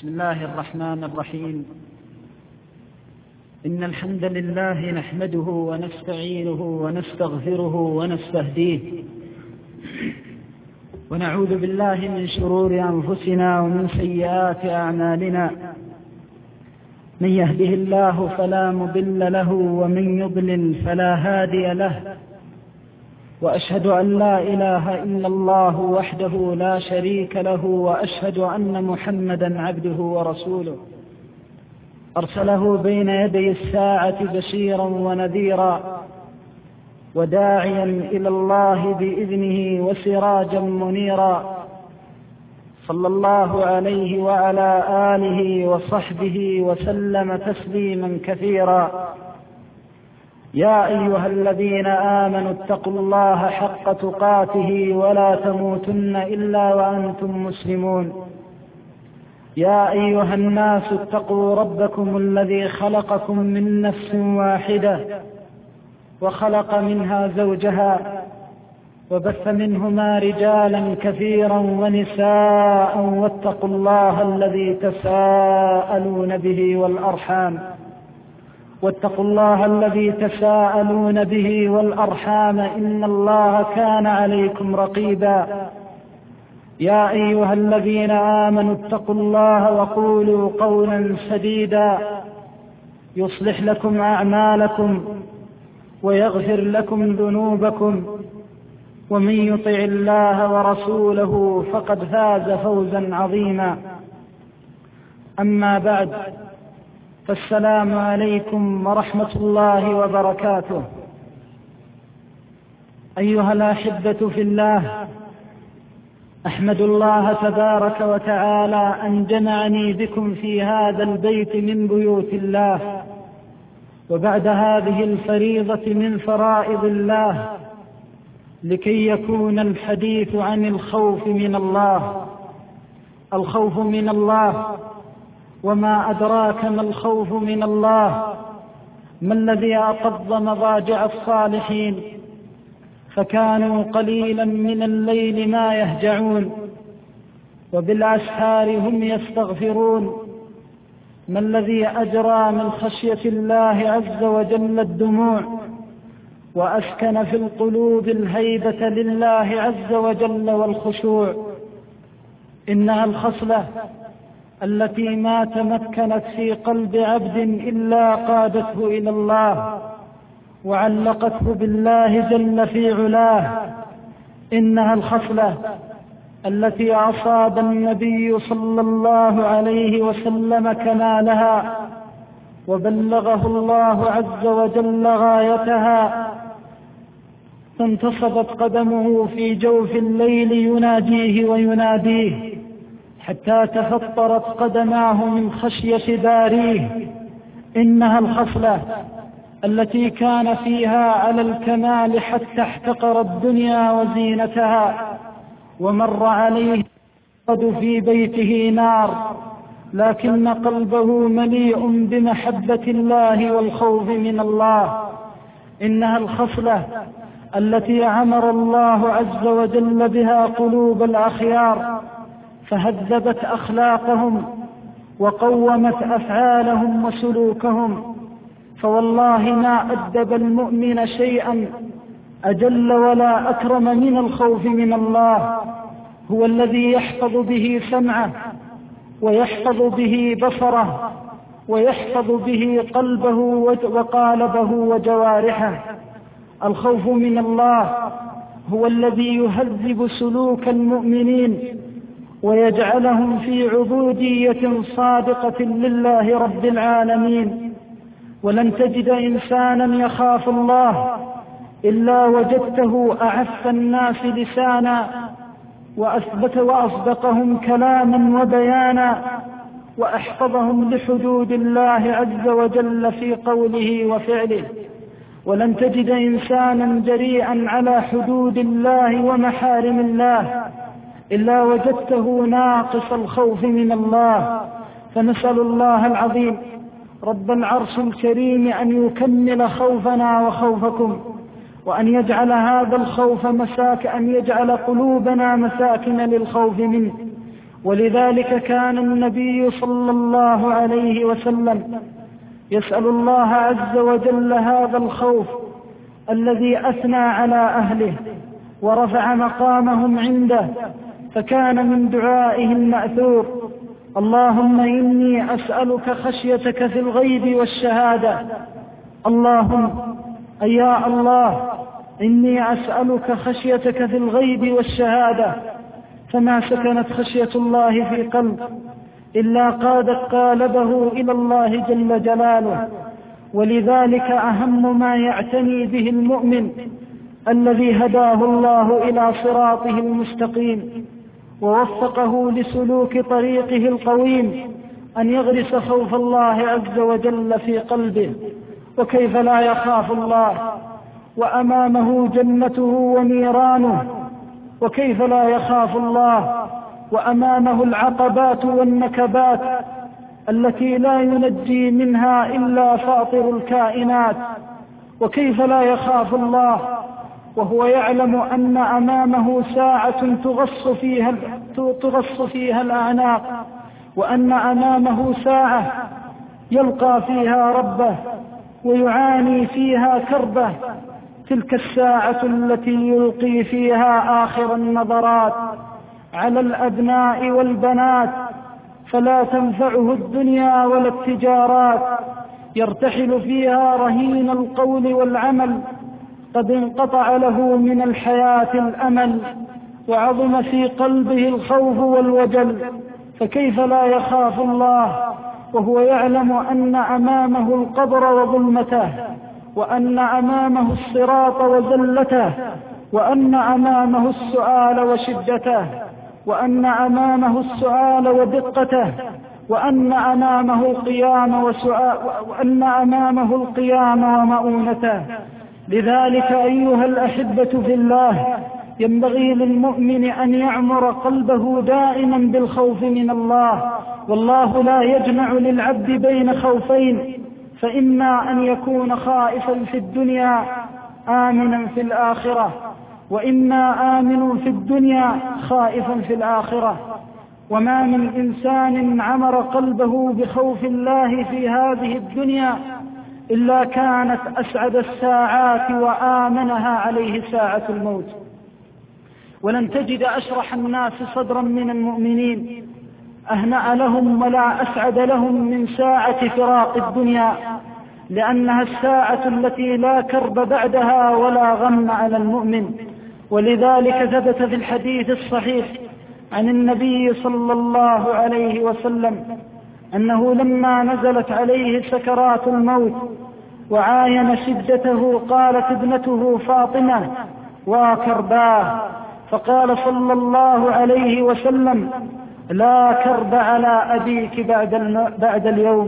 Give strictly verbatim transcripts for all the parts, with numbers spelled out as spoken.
بسم الله الرحمن الرحيم. إن الحمد لله نحمده ونستعينه ونستغفره ونستهديه، ونعوذ بالله من شرور أنفسنا ومن سيئات أعمالنا. من يهده الله فلا مضل له ومن يضلل فلا هادي له، وأشهد أن لا إله إلا الله وحده لا شريك له، وأشهد أن محمدا عبده ورسوله أرسله بين يدي الساعة بشيرا ونذيرا وداعيا إلى الله بإذنه وسراجا منيرا، صلى الله عليه وعلى آله وصحبه وسلم تسليما كثيرا. يا أيها الذين آمنوا اتقوا الله حق تقاته ولا تموتن إلا وأنتم مسلمون. يا أيها الناس اتقوا ربكم الذي خلقكم من نفس واحدة وخلق منها زوجها وبث منهما رجالا كثيرا ونساء، واتقوا الله الذي تساءلون به والأرحام واتقوا الله الذي تساءلون به والأرحام إن الله كان عليكم رقيبا. يا أيها الذين آمنوا اتقوا الله وقولوا قولا سديدا يصلح لكم أعمالكم ويغفر لكم ذنوبكم، ومن يطع الله ورسوله فقد فاز فوزا عظيما. أما بعد، فالسلام عليكم ورحمة الله وبركاته. أيها الأحبة في الله، أحمد الله تبارك وتعالى أن جمعني بكم في هذا البيت من بيوت الله، وبعد هذه الفريضة من فرائض الله، لكي يكون الحديث عن الخوف من الله. الخوف من الله، وما أدراك ما الخوف من الله؟ ما الذي أقض مضاجع الصالحين فكانوا قليلا من الليل ما يهجعون وبالأسحار هم يستغفرون؟ ما الذي أجرى من خشية الله عز وجل الدموع وأسكن في القلوب الهيبة لله عز وجل والخشوع؟ إنها الخصلة التي ما تمكنت في قلب عبد إلا قادته إلى الله وعلقته بالله جل في علاه. إنها الخصلة التي أصاب النبي صلى الله عليه وسلم كمالها وبلغه الله عز وجل غايتها، فانتصبت قدمه في جوف الليل يناجيه ويناديه حتى تفطرت قدماه من خشية باريه. إنها الخصلة التي كان فيها على الكمال حتى احتقر الدنيا وزينتها، ومر عليه قد في بيته نار، لكن قلبه مليء بمحبة الله والخوف من الله. إنها الخصلة التي عمر الله عز وجل بها قلوب الأخيار، فهذبت أخلاقهم وقومت أفعالهم وسلوكهم. فوالله ما أدب المؤمن شيئا أجل ولا أكرم من الخوف من الله. هو الذي يحفظ به سمعه ويحفظ به بصره ويحفظ به قلبه وقالبه وجوارحه. الخوف من الله هو الذي يهذب سلوك المؤمنين ويجعلهم في عبودية صادقة لله رب العالمين. ولن تجد إنسانا يخاف الله إلا وجدته أعف الناس لسانا وأثبت وأصدقهم كلاما وبيانا وأحفظهم لحدود الله عز وجل في قوله وفعله. ولن تجد إنسانا جريئا على حدود الله ومحارم الله إلا وجدته ناقص الخوف من الله. فنسأل الله العظيم رب العرش الكريم أن يكمل خوفنا وخوفكم، وأن يجعل هذا الخوف مساك أن يجعل قلوبنا مساكن للخوف منه، ولذلك كان النبي صلى الله عليه وسلم يسأل الله عز وجل هذا الخوف الذي أثنى على أهله ورفع مقامهم عنده، فكان من دعائه المأثور: اللهم إني أسألك خشيتك في الغيب والشهادة. اللهم أي يا الله إني أسألك خشيتك في الغيب والشهادة. فما سكنت خشية الله في قلب إلا قادت قالبه إلى الله جل جلاله. ولذلك أهم ما يعتني به المؤمن الذي هداه الله إلى صراطه المستقيم ووفقه لسلوك طريقه القويم أن يغرس خوف الله عز وجل في قلبه. وكيف لا يخاف الله وأمامه جنته ونيرانه؟ وكيف لا يخاف الله وأمامه العقبات والنكبات التي لا ينجي منها إلا فاطر الكائنات؟ وكيف لا يخاف الله وهو يعلم أن أمامه ساعة تغص فيها, تغص فيها الأعناق، وأن أمامه ساعة يلقى فيها ربه ويعاني فيها كربه، تلك الساعة التي يلقي فيها آخر النظرات على الأبناء والبنات، فلا تنفعه الدنيا ولا التجارات، يرتحل فيها رهين القول والعمل، قد انقطع له من الحياة الأمل، وعظم في قلبه الخوف والوجل. فكيف لا يخاف الله وهو يعلم أن أمامه القبر وظلمته، وأن أمامه الصراط وزلته، وأن أمامه السؤال وشدته، وأن أمامه السؤال ودقته، وأن أمامه القيام وسؤال وأن أمامه القيام ومؤونته. لذلك أيها الأحبة في الله، ينبغي للمؤمن أن يعمر قلبه دائما بالخوف من الله. والله لا يجمع للعبد بين خوفين، فإما أن يكون خائفا في الدنيا آمنا في الآخرة، وإما آمن في الدنيا خائفا في الآخرة. وما من إنسان عمر قلبه بخوف الله في هذه الدنيا إلا كانت أسعد الساعات وآمنها عليه ساعة الموت. ولن تجد أشرح الناس صدرا من المؤمنين أهنأ لهم ولا أسعد لهم من ساعة فراق الدنيا، لأنها الساعة التي لا كرب بعدها ولا غم على المؤمن. ولذلك ثبت في الحديث الصحيح عن النبي صلى الله عليه وسلم أنه لما نزلت عليه سكرات الموت وعاين شدته قالت ابنته فاطمة: وكرباه. فقال صلى الله عليه وسلم: لا كرب على أبيك بعد, بعد اليوم،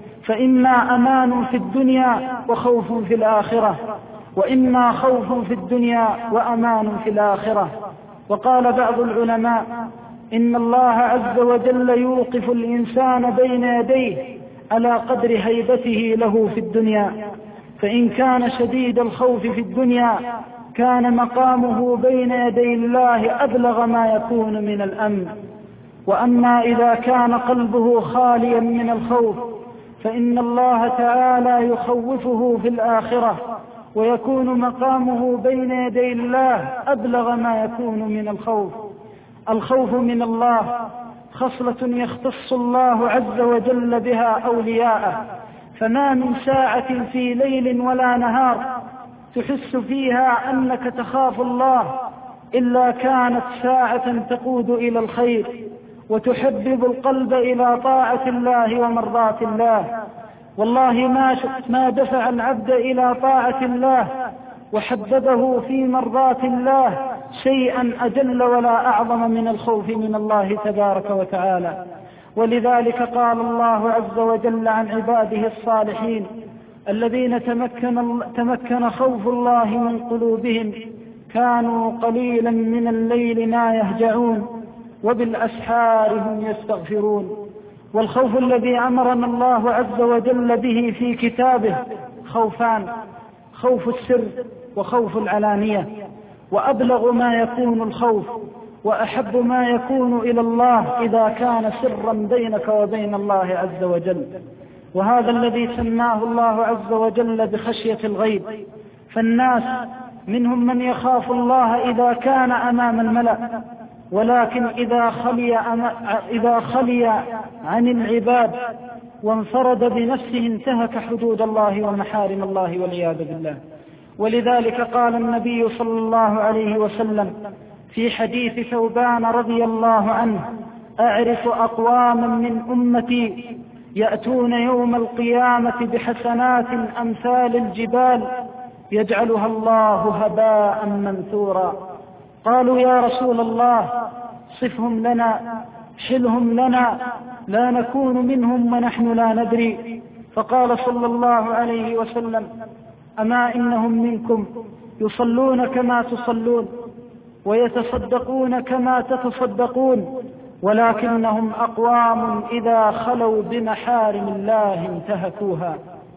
فإما أمان في الدنيا وخوف في الآخرة، وإما خوف في الدنيا وأمان في الآخرة. وقال بعض العلماء: إن الله عز وجل يوقف الإنسان بين يديه على قدر هيبته له في الدنيا، فإن كان شديد الخوف في الدنيا كان مقامه بين يدي الله أبلغ ما يكون من الأمن. وأما إذا كان قلبه خاليا من الخوف فإن الله تعالى يخوفه في الآخرة، ويكون مقامه بين يدي الله أبلغ ما يكون من الخوف. الخوف من الله خصلة يختص الله عز وجل بها أولياءه، فما من ساعة في ليل ولا نهار تحس فيها أنك تخاف الله إلا كانت ساعة تقود إلى الخير وتحبب القلب إلى طاعة الله ومرضاة الله. والله ما ما دفع العبد إلى طاعة الله وحببه في مرضاة الله شيئا أجل ولا أعظم من الخوف من الله تبارك وتعالى. ولذلك قال الله عز وجل عن عباده الصالحين الذين تمكن, تمكن خوف الله من قلوبهم: كانوا قليلا من الليل ما يهجعون وبالأسحار هم يستغفرون. والخوف الذي أمرنا الله عز وجل به في كتابه خوفان: خوف السر وخوف العلانية. وأبلغ ما يكون الخوف وأحب ما يكون إلى الله إذا كان سرا بينك وبين الله عز وجل، وهذا الذي سماه الله عز وجل بخشية الغيب. فالناس منهم من يخاف الله إذا كان أمام الملأ، ولكن إذا خلي, إذا خلي عن العباد وانفرد بنفسه انتهك حدود الله ومحارم الله والعياذ بالله. ولذلك قال النبي صلى الله عليه وسلم في حديث ثوبان رضي الله عنه: أعرف أقواما من أمتي يأتون يوم القيامة بحسنات أمثال الجبال يجعلها الله هباء منثورا. قالوا: يا رسول الله صفهم لنا، حلهم لنا، لا نكون منهم ونحن لا ندري. فقال صلى الله عليه وسلم: أما إنهم منكم يصلون كما تصلون ويتصدقون كما تتصدقون، ولكنهم أقوام إذا خلوا بمحارم الله انتهكوها.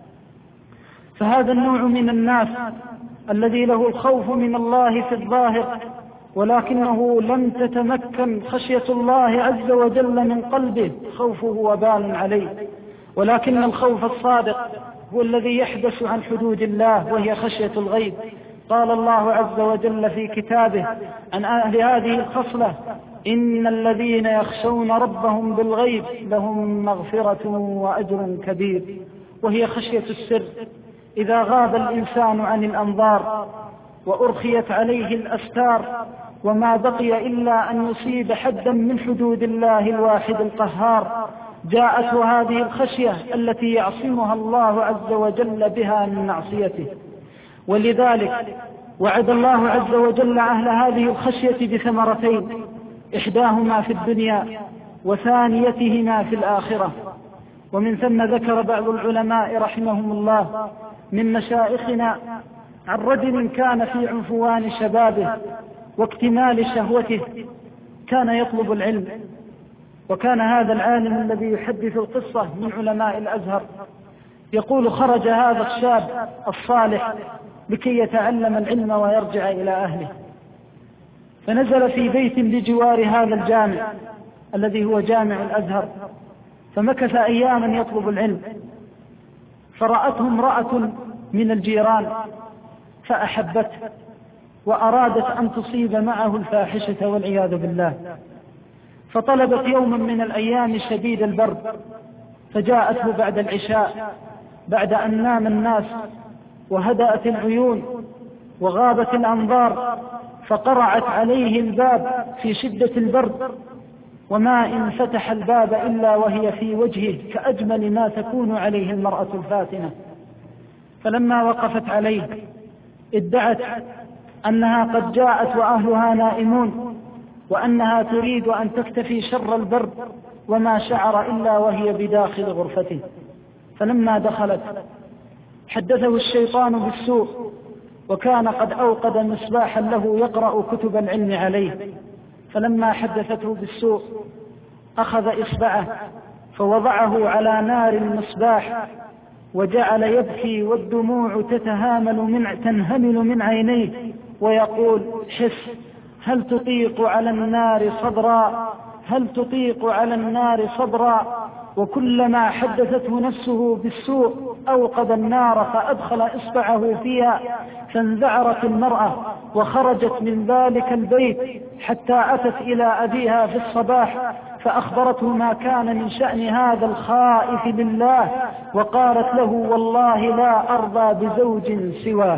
فهذا النوع من الناس الذي له الخوف من الله في الظاهر، ولكنه لم تتمكن خشية الله عز وجل من قلبه، خوفه وبال عليه. ولكن الخوف الصادق هو الذي يحدث عن حدود الله، وهي خشية الغيب. قال الله عز وجل في كتابه عن أهل هذه الخصلة: إن الذين يخشون ربهم بالغيب لهم مغفرة وأجر كبير. وهي خشية السر. إذا غاب الإنسان عن الأنظار وأرخيت عليه الأستار وما بقي إلا أن يصيب حدا من حدود الله الواحد القهار، جاءته هذه الخشية التي يعصمها الله عز وجل بها من معصيته. ولذلك وعد الله عز وجل أهل هذه الخشية بثمرتين: إحداهما في الدنيا وثانيتهما في الآخرة. ومن ثم ذكر بعض العلماء رحمهم الله من مشايخنا عن رجل كان في عنفوان شبابه واكتمال شهوته، كان يطلب العلم، وكان هذا العالم الذي يحدث القصة من علماء الأزهر. يقول: خرج هذا الشاب الصالح لكي يتعلم العلم ويرجع إلى أهله، فنزل في بيت بجوار هذا الجامع الذي هو جامع الأزهر، فمكث أياما يطلب العلم، فرأته امرأة من الجيران فأحبته وأرادت أن تصيب معه الفاحشة والعياذ بالله، فطلبت يوما من الأيام شديد البرد، فجاءته بعد العشاء بعد أن نام الناس وهدأت العيون وغابت الأنظار، فقرعت عليه الباب في شدة البرد، وما إن فتح الباب إلا وهي في وجهه كأجمل ما تكون عليه المرأة الفاتنة. فلما وقفت عليه ادعت أنها قد جاءت وأهلها نائمون، وأنها تريد أن تكتفي شر البرد، وما شعر إلا وهي بداخل غرفته. فلما دخلت حدثه الشيطان بالسوء، وكان قد أوقد مصباحا له يقرأ كتب العلم عليه. فلما حدثته بالسوء أخذ إصبعه فوضعه على نار المصباح وجعل يبكي والدموع تتهامل من تنهمل من عينيه ويقول: حس، هل تطيق على النار صبرا، هل تطيق على النار صبرا. وكلما حدثته نفسه بالسوء أوقد النار فأدخل إصبعه فيها، فانذعرت المرأة وخرجت من ذلك البيت حتى أتت إلى أبيها في الصباح فأخبرته ما كان من شأن هذا الخائف لله، وقالت له: والله لا أرضى بزوج سواه.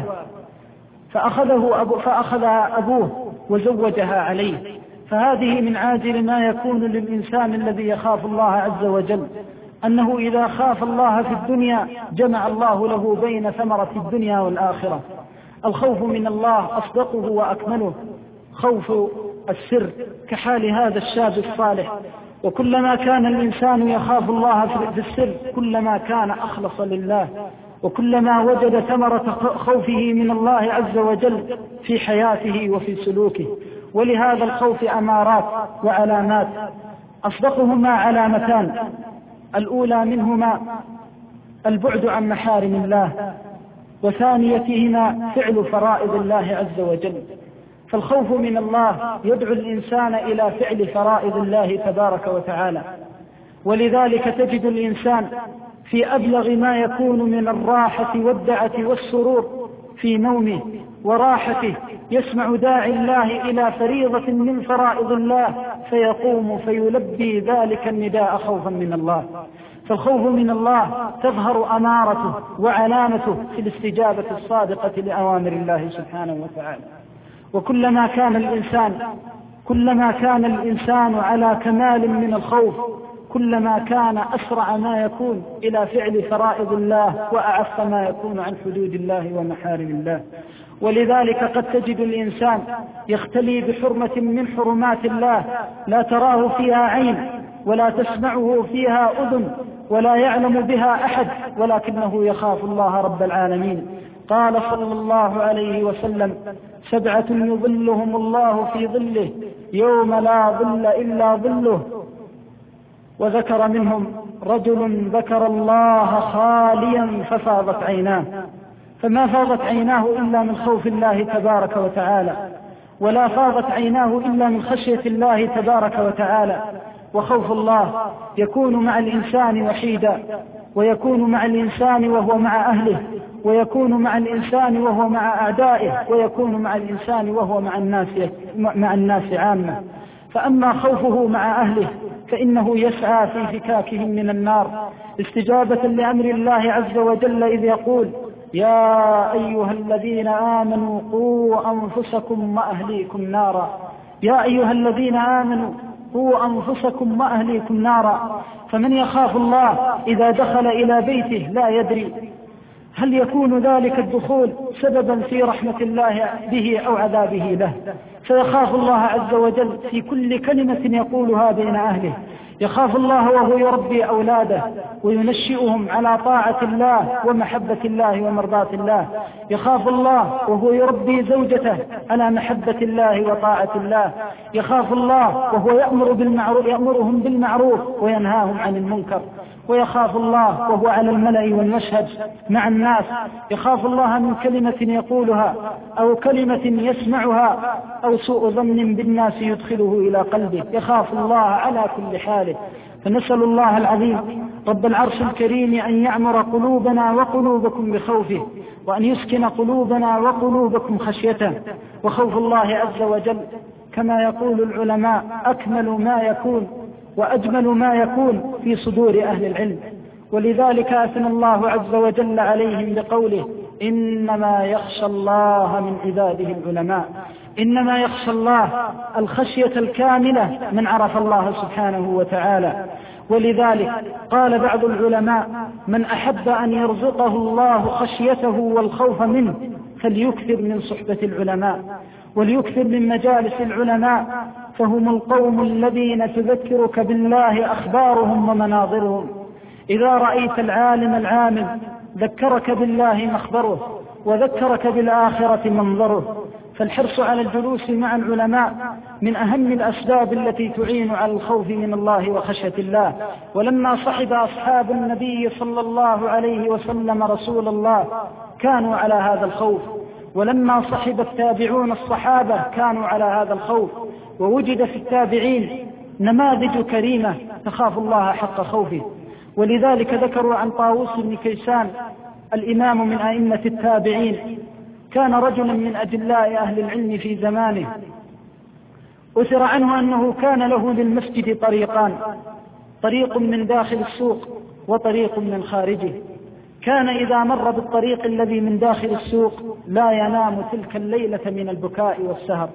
فأخذه أبو فأخذها أبوه وزوجها عليه. فهذه من عاجل ما يكون للإنسان الذي يخاف الله عز وجل، أنه إذا خاف الله في الدنيا جمع الله له بين ثمرة الدنيا والآخرة. الخوف من الله أصدقه وأكمله خوف السر، كحال هذا الشاب الصالح. وكلما كان الإنسان يخاف الله في السر كلما كان أخلص لله، وكلما وجد ثمرة خوفه من الله عز وجل في حياته وفي سلوكه. ولهذا الخوف أمارات وعلامات، أصدقهما علامتان: الأولى منهما البعد عن محارم الله، وثانيتهما فعل فرائض الله عز وجل. فالخوف من الله يدعو الإنسان إلى فعل فرائض الله تبارك وتعالى، ولذلك تجد الإنسان في أبلغ ما يكون من الراحة والدعة والسرور في نومه وراحته يسمع داعي الله إلى فريضة من فرائض الله فيقوم فيلبي ذلك النداء خوفا من الله. فالخوف من الله تظهر أمارته وعلامته في الاستجابة الصادقة لأوامر الله سبحانه وتعالى. وكلما كان الإنسان كلما كان الإنسان على كمال من الخوف كلما كان أسرع ما يكون إلى فعل فرائض الله وأعف ما يكون عن حدود الله ومحارم الله. ولذلك قد تجد الإنسان يختلي بحرمة من حرمات الله لا تراه فيها عين ولا تسمعه فيها أذن ولا يعلم بها أحد، ولكنه يخاف الله رب العالمين. قال صلى الله عليه وسلم: سبعة يظلهم الله في ظله يوم لا ظل إلا ظله، وذكر منهم رجل ذكر الله خاليا ففاضت عيناه. فما فاضت عيناه إلا من خوف الله تبارك وتعالى، ولا فاضت عيناه إلا من خشية الله تبارك وتعالى. وخوف الله يكون مع الإنسان وحيدا، ويكون مع الإنسان وهو مع أهله، ويكون مع الإنسان وهو مع أعدائه، ويكون مع الإنسان وهو مع الناس مع الناس عامة. فأما خوفه مع أهله فإنه يسعى في فكاكهم من النار استجابة لأمر الله عز وجل إذ يقول: يا أيها الذين آمنوا قوا أنفسكم وأهليكم نارا. يا أيها الذين آمنوا قوا أنفسكم وأهليكم نارا. فمن يخاف الله إذا دخل إلى بيته لا يدري هل يكون ذلك الدخول سببا في رحمة الله به أو عذابه له، فيخاف الله عز وجل في كل كلمة يقولها بين أهله. يخاف الله وهو يربي أولاده وينشئهم على طاعة الله ومحبة الله ومرضاة الله. يخاف الله وهو يربي زوجته على محبة الله وطاعة الله. يخاف الله وهو يأمر بالمعروف يأمرهم بالمعروف وينهاهم عن المنكر. ويخاف الله وهو على الملأ والمشهد مع الناس. يخاف الله من كلمة يقولها أو كلمة يسمعها أو سوء ظن بالناس يدخله إلى قلبه. يخاف الله على كل حاله. فنسأل الله العظيم رب العرش الكريم أن يعمر قلوبنا وقلوبكم بخوفه، وأن يسكن قلوبنا وقلوبكم خشيته. وخوف الله عز وجل كما يقول العلماء أكمل ما يكون وأجمل ما يكون في صدور أهل العلم، ولذلك أثنى الله عز وجل عليهم بقوله: إنما يخشى الله من عباده العلماء. إنما يخشى الله الخشية الكاملة من عرف الله سبحانه وتعالى. ولذلك قال بعض العلماء: من أحب أن يرزقه الله خشيته والخوف منه فليكثر من صحبة العلماء وليكثر من مجالس العلماء، فهم القوم الذين تذكرك بالله أخبارهم ومناظرهم. إذا رأيت العالم العامل ذكرك بالله مخبره وذكرك بالآخرة منظره. فالحرص على الجلوس مع العلماء من أهم الأسباب التي تعين على الخوف من الله وخشية الله. ولما صحب أصحاب النبي صلى الله عليه وسلم رسول الله كانوا على هذا الخوف، ولما صحب التابعون الصحابة كانوا على هذا الخوف. ووجد في التابعين نماذج كريمة تخاف الله حق خوفه. ولذلك ذكروا عن طاووس بن كيسان الإمام من أئمة التابعين، كان رجلا من أجلاء أهل العلم في زمانه. أثر عنه أنه كان له للمسجد طريقان: طريق من داخل السوق وطريق من خارجه. كان إذا مر بالطريق الذي من داخل السوق لا ينام تلك الليلة من البكاء والسهر.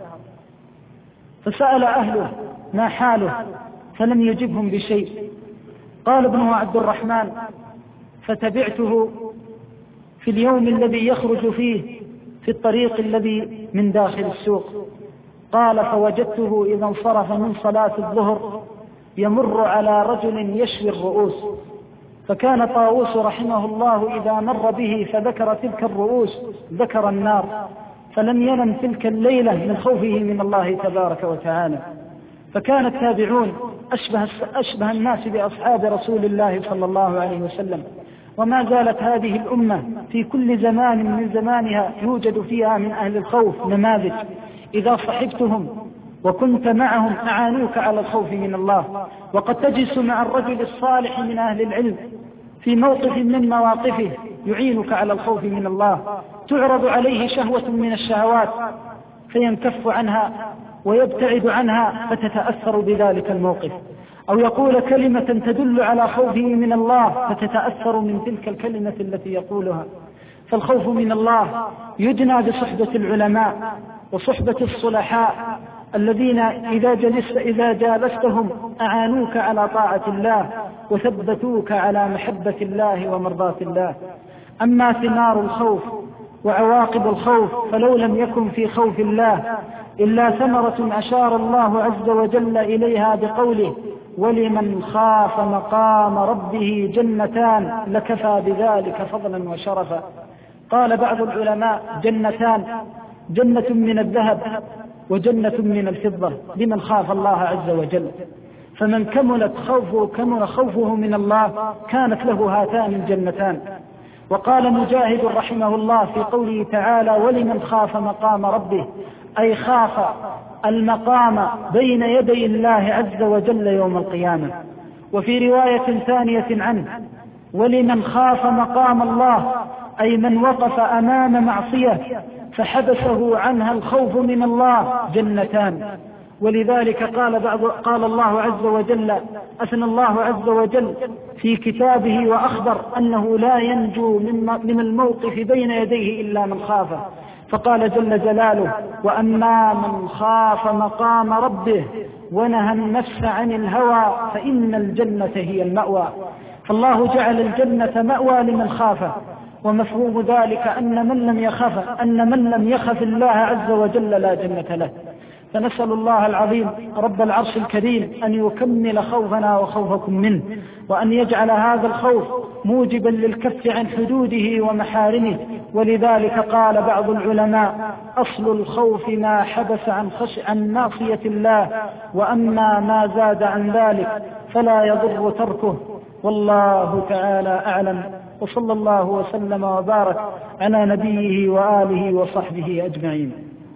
فسأل أهله ما حاله فلم يجبهم بشيء. قال ابنه عبد الرحمن: فتبعته في اليوم الذي يخرج فيه في الطريق الذي من داخل السوق. قال: فوجدته إذا انصرف من صلاة الظهر يمر على رجل يشوي الرؤوس. فكان طاووس رحمه الله إذا مر به فذكر تلك الرؤوس ذكر النار، فلم ينم تلك الليلة من خوفه من الله تبارك وتعالى. فكان التابعون أشبه, أشبه الناس بأصحاب رسول الله صلى الله عليه وسلم. وما زالت هذه الأمة في كل زمان من زمانها يوجد فيها من أهل الخوف نماذج. إذا صحبتهم وكنت معهم أعانوك على الخوف من الله. وقد تجلس مع الرجل الصالح من أهل العلم في موقف من مواقفه يعينك على الخوف من الله، تعرض عليه شهوة من الشهوات فينكف عنها ويبتعد عنها فتتأثر بذلك الموقف، أو يقول كلمة تدل على خوفه من الله فتتأثر من تلك الكلمة التي يقولها. فالخوف من الله يدنى بصحبة العلماء وصحبة الصلحاء الذين إذا جلست إذا جالستهم أعانوك على طاعة الله وثبتوك على محبة الله ومرضاة الله. أما ثمار الخوف وعواقب الخوف فلو لم يكن في خوف الله إلا ثمرة أشار الله عز وجل إليها بقوله: ولمن خاف مقام ربه جنتان لكفى بذلك فضلا وشرفا. قال بعض العلماء: جنتان، جنة من الذهب وجنة من الفضة لمن خاف الله عز وجل. فمن كملت خوفه كمل خوفه من الله كانت له هاتان الجنتان. وقال مجاهد رحمه الله في قوله تعالى: ولمن خاف مقام ربه، أي خاف المقام بين يدي الله عز وجل يوم القيامة. وفي رواية ثانية عنه: ولمن خاف مقام الله، أي من وقف أمام معصية فحبسه عنها الخوف من الله جنتان. ولذلك قال بعض قال الله عز وجل أثنى الله عز وجل في كتابه وأخبر أنه لا ينجو من الموقف بين يديه إلا من خافه، فقال جل جلاله: وأما من خاف مقام ربه ونهى النفس عن الهوى فإن الجنة هي المأوى. فالله جعل الجنة مأوى لمن خافه، ومفهوم ذلك أن من لم يخف أن من لم يخف الله عز وجل لا جنة له. فنسأل الله العظيم رب العرش الكريم أن يكمل خوفنا وخوفكم منه، وأن يجعل هذا الخوف موجبا للكف عن حدوده ومحارمه. ولذلك قال بعض العلماء: أصل الخوف ما حبس عن خش عن معصية الله، وأما ما زاد عن ذلك فلا يضر تركه. والله تعالى أعلم، وصلى الله وسلم وبارك على نبيه وآله وصحبه أجمعين.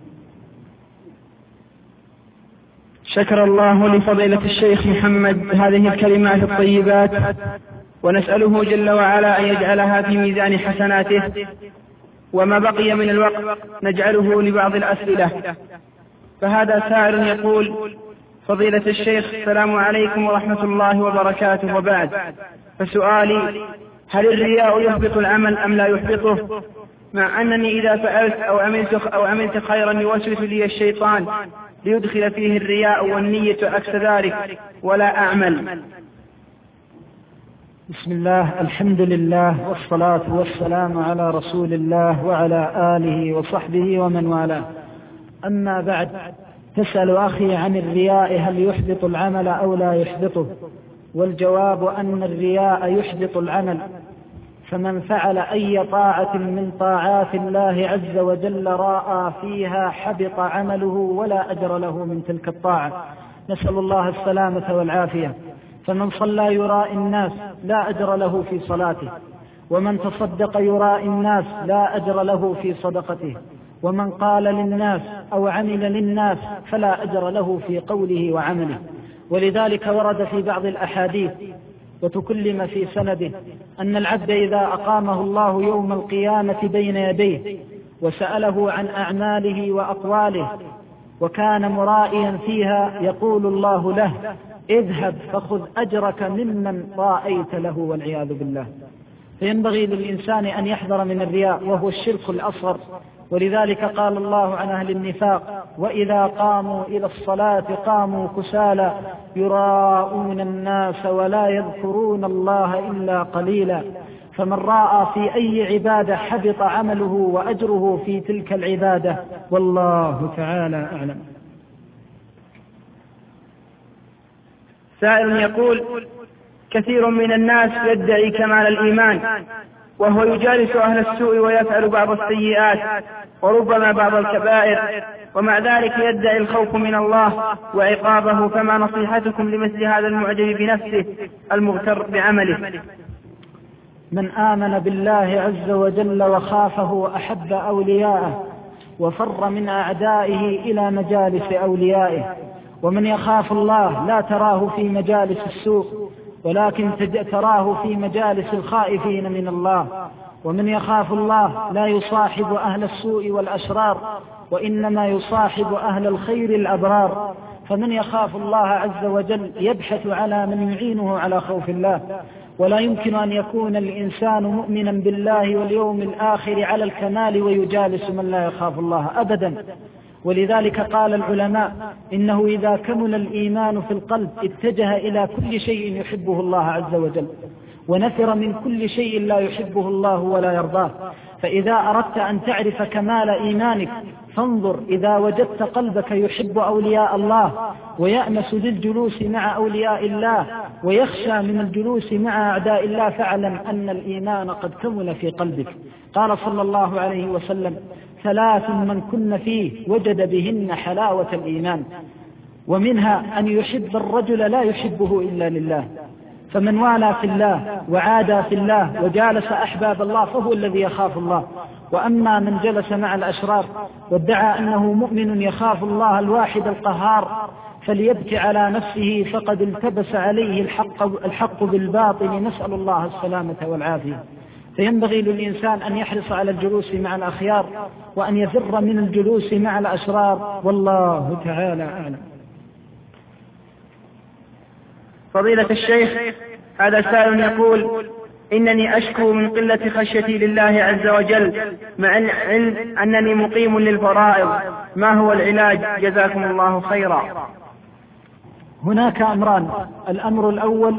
شكر الله لفضيلة الشيخ محمد هذه الكلمات الطيبات، ونسأله جل وعلا أن يجعلها في ميزان حسناته. وما بقي من الوقت نجعله لبعض الأسئلة. فهذا سائل يقول: فضيلة الشيخ، السلام عليكم ورحمة الله وبركاته، وبعد، فسؤالي: هل الرياء يحبط العمل أم لا يحبطه؟ مع أنني إذا فعلت أو عملت, أو عملت خيرا يوسوس لي الشيطان ليدخل فيه الرياء والنية عكس ذلك ولا أعمل. بسم الله، الحمد لله، والصلاة والسلام على رسول الله وعلى آله وصحبه ومن والاه. أما بعد، تسأل أخي عن الرياء هل يحبط العمل أو لا يحبطه؟ والجواب أن الرياء يحبط العمل، فمن فعل أي طاعة من طاعات الله عز وجل رأى فيها حبط عمله ولا أجر له من تلك الطاعة، نسأل الله السلامة والعافية. فمن صلى يراء الناس لا أجر له في صلاته، ومن تصدق يراء الناس لا أجر له في صدقته، ومن قال للناس أو عمل للناس فلا أجر له في قوله وعمله. ولذلك ورد في بعض الأحاديث وتكلم في سنده أن العبد إذا أقامه الله يوم القيامة بين يديه وسأله عن أعماله وأقواله وكان مرائيا فيها يقول الله له: اذهب فخذ أجرك ممن رأيت له، والعياذ بالله. فينبغي للإنسان أن يحذر من الرياء، وهو الشرك الأصغر. ولذلك قال الله عن أهل النفاق: وإذا قاموا إلى الصلاة قاموا كسالى يراءون الناس ولا يذكرون الله إلا قليلا. فمن رأى في أي عبادة حبط عمله وأجره في تلك العبادة، والله تعالى أعلم. سائل يقول: كثير من الناس يدعي كمال الإيمان وهو يجالس أهل السوء ويفعل بعض السيئات وربما بعض الكبائر، ومع ذلك يدعي الخوف من الله وعقابه، فما نصيحتكم لمثل هذا المعجب بنفسه المغتر بعمله؟ من آمن بالله عز وجل وخافه وأحب أولياءه وفر من أعدائه إلى مجالس أوليائه. ومن يخاف الله لا تراه في مجالس السوء، ولكن تراه في مجالس الخائفين من الله. ومن يخاف الله لا يصاحب أهل السوء والأشرار، وإنما يصاحب أهل الخير الأبرار. فمن يخاف الله عز وجل يبحث على من يعينه على خوف الله. ولا يمكن أن يكون الإنسان مؤمنا بالله واليوم الآخر على الكمال ويجالس من لا يخاف الله أبدا. ولذلك قال العلماء إنه إذا كمل الإيمان في القلب اتجه إلى كل شيء يحبه الله عز وجل، ونفر من كل شيء لا يحبه الله ولا يرضاه. فإذا أردت أن تعرف كمال إيمانك فانظر، إذا وجدت قلبك يحب أولياء الله ويأنس للجلوس مع أولياء الله ويخشى من الجلوس مع أعداء الله، فاعلم أن الإيمان قد كمل في قلبك. قال صلى الله عليه وسلم: ثلاث من كن فيه وجد بهن حلاوة الإيمان، ومنها أن يحب الرجل لا يحبه إلا لله. فمن والى في الله وعادى في الله وجالس أحباب الله فهو الذي يخاف الله. وأما من جلس مع الأشرار وادعى أنه مؤمن يخاف الله الواحد القهار فليبكي على نفسه، فقد التبس عليه الحق, الحق بالباطل، نسأل الله السلامة والعافية. فينبغي للإنسان أن يحرص على الجلوس مع الأخيار وأن يفر من الجلوس مع الأشرار، والله تعالى أعلم. فضيلة الشيخ، هذا سائل يقول: إنني أشكو من قلة خشيتي لله عز وجل مع العلم أنني مقيم للفرائض، ما هو العلاج؟ جزاكم الله خيرا. هناك أمران: الأمر الأول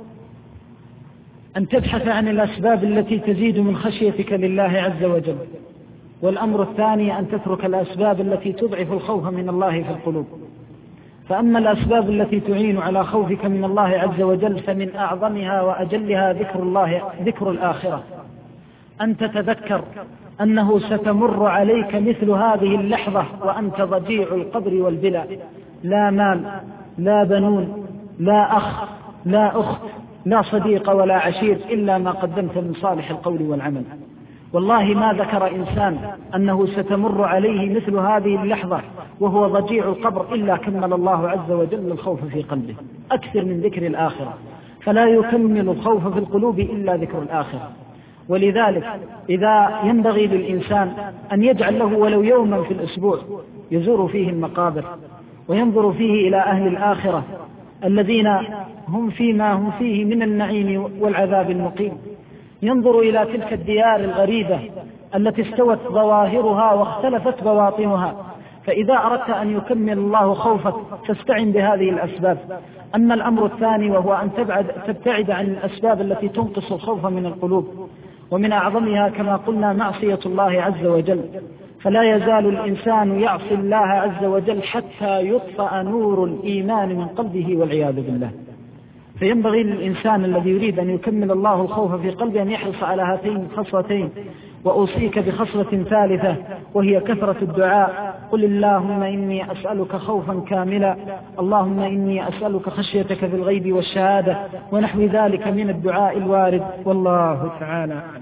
أن تبحث عن الأسباب التي تزيد من خشيتك لله عز وجل، والأمر الثاني أن تترك الأسباب التي تضعف الخوف من الله في القلوب. فأما الأسباب التي تعين على خوفك من الله عز وجل فمن أعظمها وأجلها ذكر الله، ذكر الآخرة. أن تتذكر أنه ستمر عليك مثل هذه اللحظة وأنت ضجيع القبر والبلى، لا مال، لا بنون، لا أخ، لا أخت، لا صديق ولا عشير، إلا ما قدمت من صالح القول والعمل. والله ما ذكر إنسان أنه ستمر عليه مثل هذه اللحظة وهو ضجيع القبر إلا كمل الله عز وجل الخوف في قلبه. أكثر من ذكر الآخرة، فلا يكمل الخوف في القلوب إلا ذكر الآخرة. ولذلك إذا ينبغي للإنسان أن يجعل له ولو يوما في الأسبوع يزور فيه المقابر وينظر فيه إلى أهل الآخرة الذين هم فيما هم فيه من النعيم والعذاب المقيم، ينظر إلى تلك الديار الغريبة التي استوت ظواهرها واختلفت بواطنها. فإذا أردت أن يكمل الله خوفك فاستعن بهذه الأسباب. أما الأمر الثاني وهو أن تبعد تبتعد عن الأسباب التي تنقص الخوف من القلوب، ومن أعظمها كما قلنا معصية الله عز وجل. فلا يزال الإنسان يعصي الله عز وجل حتى يطفأ نور الإيمان من قلبه والعياذ بالله. فينبغي للإنسان الذي يريد أن يكمل الله الخوف في قلبه أن يحرص على هاتين الخصلتين. وأوصيك بخصلة ثالثة وهي كثرة الدعاء. قل اللهم إني أسألك خوفا كاملا، اللهم إني أسألك خشيتك في الغيب والشهادة، ونحو ذلك من الدعاء الوارد، والله تعالى أعلم.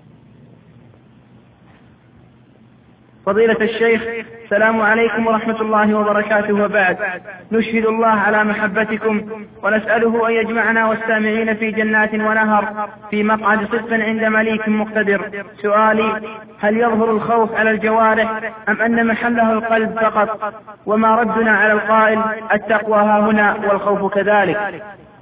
فضيلة الشيخ، السلام عليكم ورحمة الله وبركاته، وبعد. نشهد الله على محبتكم ونسأله أن يجمعنا والسامعين في جنات ونهر في مقعد صدق عند مليك مقتدر. سؤالي: هل يظهر الخوف على الجوارح أم أن محله القلب فقط؟ وما ردنا على القائل التقوى ها هنا والخوف كذلك؟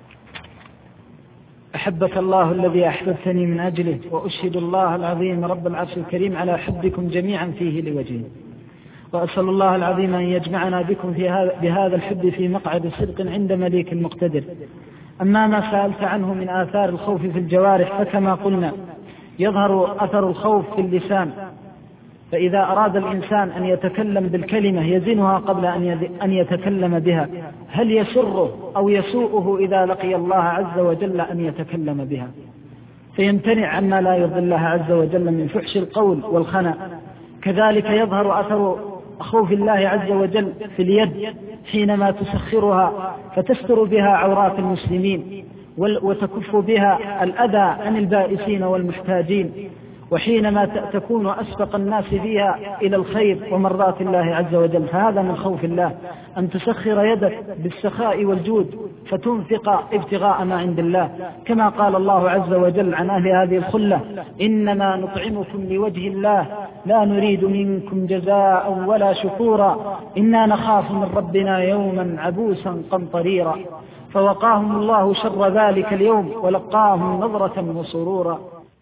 أحبك الله الذي أحببتني من أجله، وأشهد الله العظيم رب العرش الكريم على حبكم جميعا فيه لوجهه، وأسأل الله العظيم أن يجمعنا بكم في هذا بهذا الحب في مقعد صدق عند مليك مقتدر. أما ما سألت عنه من آثار الخوف في الجوارح فكما قلنا يظهر أثر الخوف في اللسان، فإذا أراد الإنسان أن يتكلم بالكلمة يزنها قبل أن يتكلم بها، هل يسره أو يسوءه إذا لقي الله عز وجل أن يتكلم بها، فيمتنع عما لا يرضي الله عز وجل من فحش القول والخنا. كذلك يظهر أثر خوف الله عز وجل في اليد حينما تسخرها فتستر بها عورات المسلمين وتكف بها الأذى عن البائسين والمحتاجين. وحينما تكون أسبق الناس بها إلى الخير ومرضات الله عز وجل. فهذا من خوف الله، أن تسخر يدك بالسخاء والجود فتنفق ابتغاء ما عند الله، كما قال الله عز وجل عن أهل هذه الخلة: إنما نطعمكم لوجه الله لا نريد منكم جزاء ولا شكورا إنا نخاف من ربنا يوما عبوسا قمطريرا. فوقاهم الله شر ذلك اليوم ولقاهم نظرة وسرورا.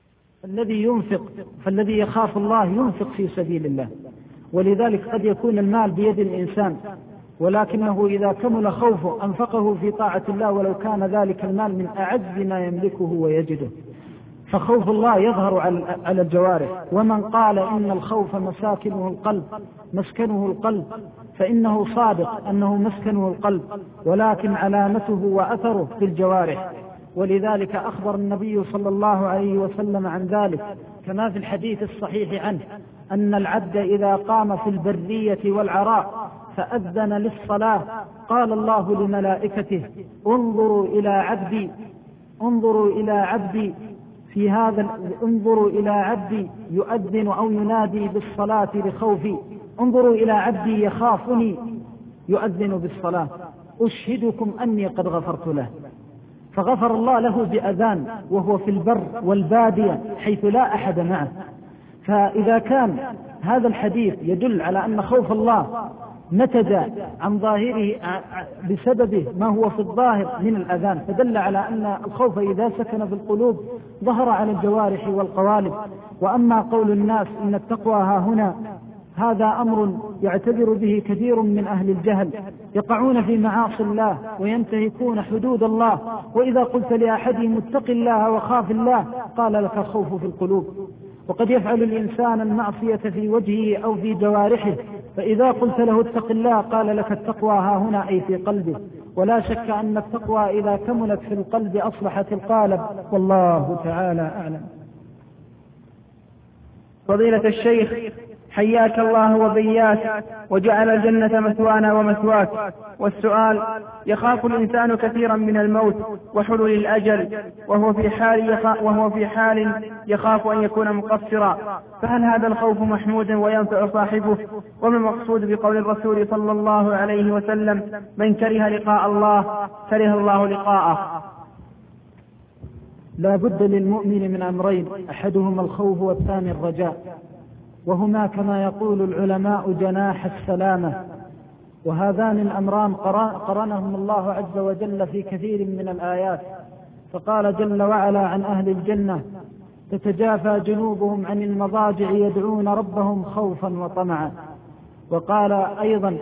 الذي ينفق فالذي يخاف الله ينفق في سبيل الله، ولذلك قد يكون المال بيد الإنسان، ولكنه إذا كمل خوفه أنفقه في طاعة الله ولو كان ذلك المال من أعز ما يملكه ويجده. فخوف الله يظهر على الجوارح. ومن قال إن الخوف مساكنه القلب مسكنه القلب فإنه صادق أنه مسكنه القلب، ولكن علامته وأثره في الجوارح. ولذلك أخبر النبي صلى الله عليه وسلم عن ذلك كما في الحديث الصحيح عنه أن العبد إذا قام في البرية والعراء فأذن للصلاة قال الله لملائكته: انظروا إلى عبدي انظروا إلى عبدي في هذا انظروا إلى عبدي يؤذن أو ينادي بالصلاة لخوفي، انظروا إلى عبدي يخافني يؤذن بالصلاة، أشهدكم أني قد غفرت له. فغفر الله له بأذان وهو في البر والبادية حيث لا أحد معه. فإذا كان هذا الحديث يدل على أن خوف الله نتج عن ظاهره بسببه ما هو في الظاهر من الأذان، فدل على أن الخوف إذا سكن في القلوب ظهر على الجوارح والقوالب. وأما قول الناس إن التقوى ها هنا، هذا أمر يعتبر به كثير من أهل الجهل، يقعون في معاصي الله وينتهكون حدود الله، وإذا قلت لأحدهم اتق الله وخاف الله قال لك الخوف في القلوب. وقد يفعل الإنسان المعصية في وجهه أو في جوارحه، فإذا قلت له اتق الله قال لك التقوى ها هنا أي في قلبه. ولا شك أن التقوى إذا كملت في القلب أصلحت القالب، والله تعالى أعلم. فضيلة الشيخ حياك الله وبياك وجعل الجنة مثوانا ومثواك. والسؤال: يخاف الإنسان كثيرا من الموت وحلول الأجل وهو في حال يخاف, وهو في حال يخاف أن يكون مقصرا، فهل هذا الخوف محمود وينفع صاحبه؟ وما المقصود بقول الرسول صلى الله عليه وسلم: من كره لقاء الله كره الله لقاءه؟ لا بد للمؤمن من أمرين، أحدهما الخوف والثاني الرجاء، وهما كما يقول العلماء جناح السلامة. وهذان الأمران قرنهم الله عز وجل في كثير من الآيات، فقال جل وعلا عن أهل الجنة: تتجافى جنوبهم عن المضاجع يدعون ربهم خوفا وطمعا. وقال أيضا: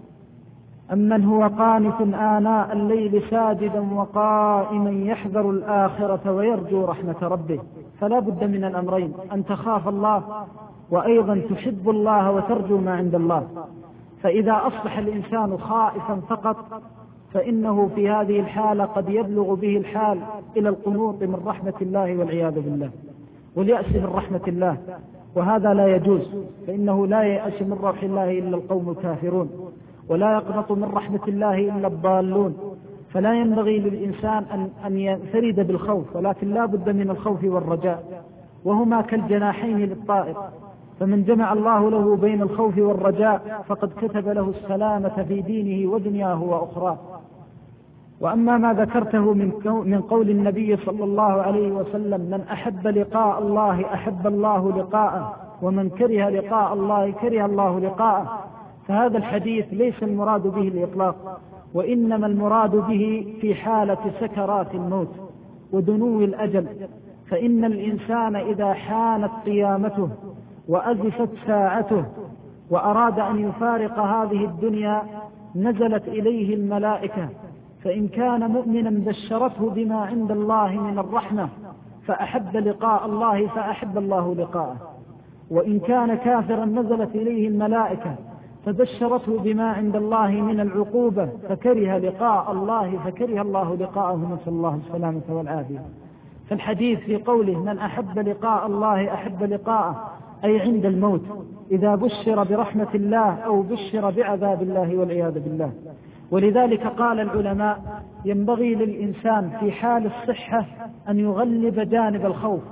أمن هو قانت آناء الليل ساجدا وقائما يحذر الآخرة ويرجو رحمة ربه. فلا بد من الأمرين، أن تخاف الله وأيضا تحب الله وترجو ما عند الله. فإذا أصبح الإنسان خائفا فقط فإنه في هذه الحالة قد يبلغ به الحال إلى القنوط من رحمة الله والعياذ بالله، واليأس من رحمة الله، وهذا لا يجوز، فإنه لا يأس من روح الله إلا القوم الكافرون، ولا يقنط من رحمة الله إلا الضالون. فلا ينبغي للإنسان أن, أن ينفرد بالخوف، ولكن لا بد من الخوف والرجاء، وهما كالجناحين للطائر. فمن جمع الله له بين الخوف والرجاء فقد كتب له السلامة في دينه ودنياه وأخراه. وأما ما ذكرته من قول النبي صلى الله عليه وسلم: من أحب لقاء الله أحب الله لقاءه، ومن كره لقاء الله كره الله لقاءه، فهذا الحديث ليس المراد به الإطلاق، وإنما المراد به في حالة سكرات الموت ودنو الأجل. فإن الإنسان إذا حانت قيامته وأزفت ساعته وأراد أن يفارق هذه الدنيا نزلت إليه الملائكة، فإن كان مؤمنا بشرته بما عند الله من الرحمة فأحب لقاء الله فأحب الله لقاءه، وإن كان كافرا نزلت إليه الملائكة فبشرته بما عند الله من العقوبة فكره لقاء الله فكره الله لقاءه، نسأل الله السلامة والعافية. فالحديث في قوله: من أحب لقاء الله أحب لقاءه، أي عند الموت إذا بشر برحمة الله أو بشر بعذاب الله والعياذ بالله. ولذلك قال العلماء: ينبغي للإنسان في حال الصحة أن يغلب جانب الخوف،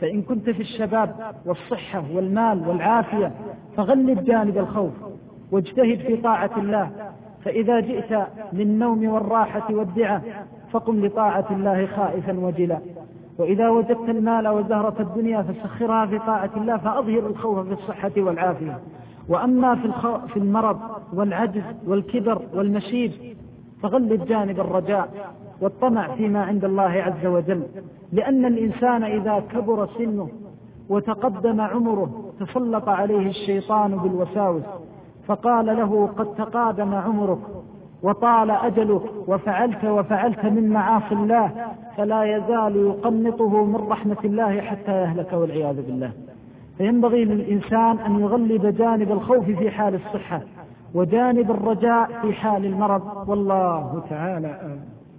فإن كنت في الشباب والصحة والمال والعافية فغلب جانب الخوف واجتهد في طاعة الله، فإذا جئت للنوم والراحة والدعة فقم لطاعة الله خائفا وجلا. وإذا وجدت المال وزهرة الدنيا فسخرها في طاعة الله، فأظهر الخوف في الصحة والعافية. وأما في, في المرض والعجز والكبر والمشيب فغلب جانب الرجاء والطمع فيما عند الله عز وجل، لأن الإنسان إذا كبر سنه وتقدم عمره تسلط عليه الشيطان بالوساوس فقال له قد تقادم عمرك وطال أجلك وفعلت وفعلت من معاصي الله، فلا يزال يقنطه من رحمة الله حتى يهلك والعياذ بالله. فينبغي للإنسان أن يغلب جانب الخوف في حال الصحة وجانب الرجاء في حال المرض، والله تعالى آمين.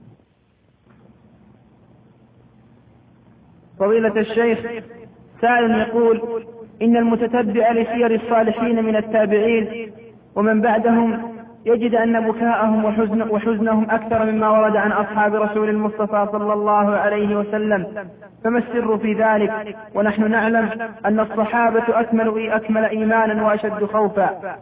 فضيلة الشيخ، سائل يقول: إن المتتبع لسير الصالحين من التابعين ومن بعدهم يجد أن بكاءهم وحزن وحزنهم أكثر مما ورد عن أصحاب رسول المصطفى صلى الله عليه وسلم، فما السر في ذلك؟ ونحن نعلم أن الصحابة أكمل أكمل إيمانا وأشد خوفا.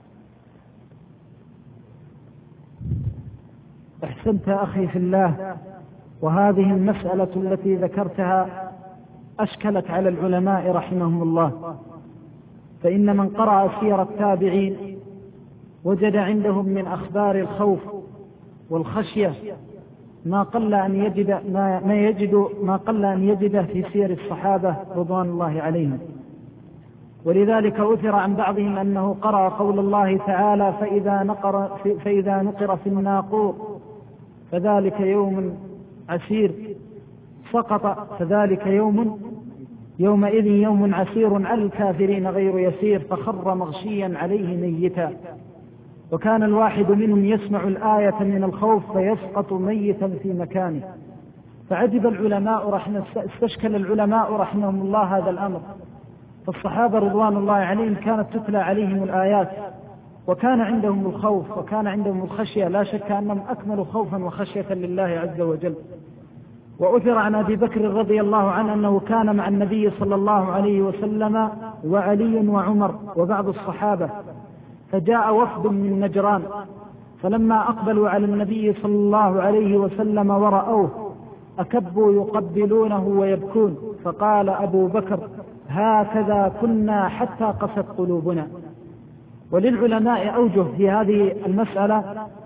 أحسنت أخي في الله، وهذه المسألة التي ذكرتها أشكلت على العلماء رحمهم الله، فإن من قرأ سير التابعين وجد عندهم من أخبار الخوف والخشية ما قل أن يجد ما, ما يجد ما قل أن يجده في سير الصحابة رضوان الله عليهم. ولذلك أثر عن بعضهم أنه قرأ قول الله تعالى: فإذا نقر في, فإذا نقر في الناقور فذلك يوم عسير، سقط فذلك يوم يومئذ يوم عسير على الكافرين غير يسير، فخر مغشيا عليه ميتا. وكان الواحد منهم يسمع الآية من الخوف فيسقط ميتا في مكانه. فعجب العلماء رحمه استشكل العلماء رحمهم الله هذا الأمر، فالصحابة رضوان الله عليهم كانت تتلى عليهم الآيات وكان عندهم الخوف وكان عندهم الخشية، لا شك أنهم أكملوا خوفا وخشية لله عز وجل. وأثر عن أبي بكر رضي الله عنه أنه كان مع النبي صلى الله عليه وسلم وعلي وعمر وبعض الصحابة، فجاء وفد من نجران، فلما أقبلوا على النبي صلى الله عليه وسلم ورأوه أكبوا يقبلونه ويبكون، فقال أبو بكر: هكذا كنا حتى قست قلوبنا. وللعلماء أوجه في هذه المسألة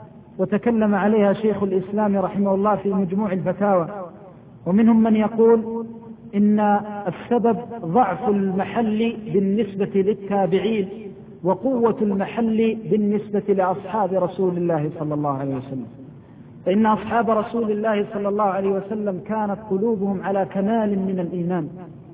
وتكلم عليها شيخ الإسلام رحمه الله في مجموع الفتاوى، ومنهم من يقول إن السبب ضعف المحل بالنسبة للتابعين وقوة المحل بالنسبة لأصحاب رسول الله صلى الله عليه وسلم، فإن أصحاب رسول الله صلى الله عليه وسلم كانت قلوبهم على كمال من الإيمان،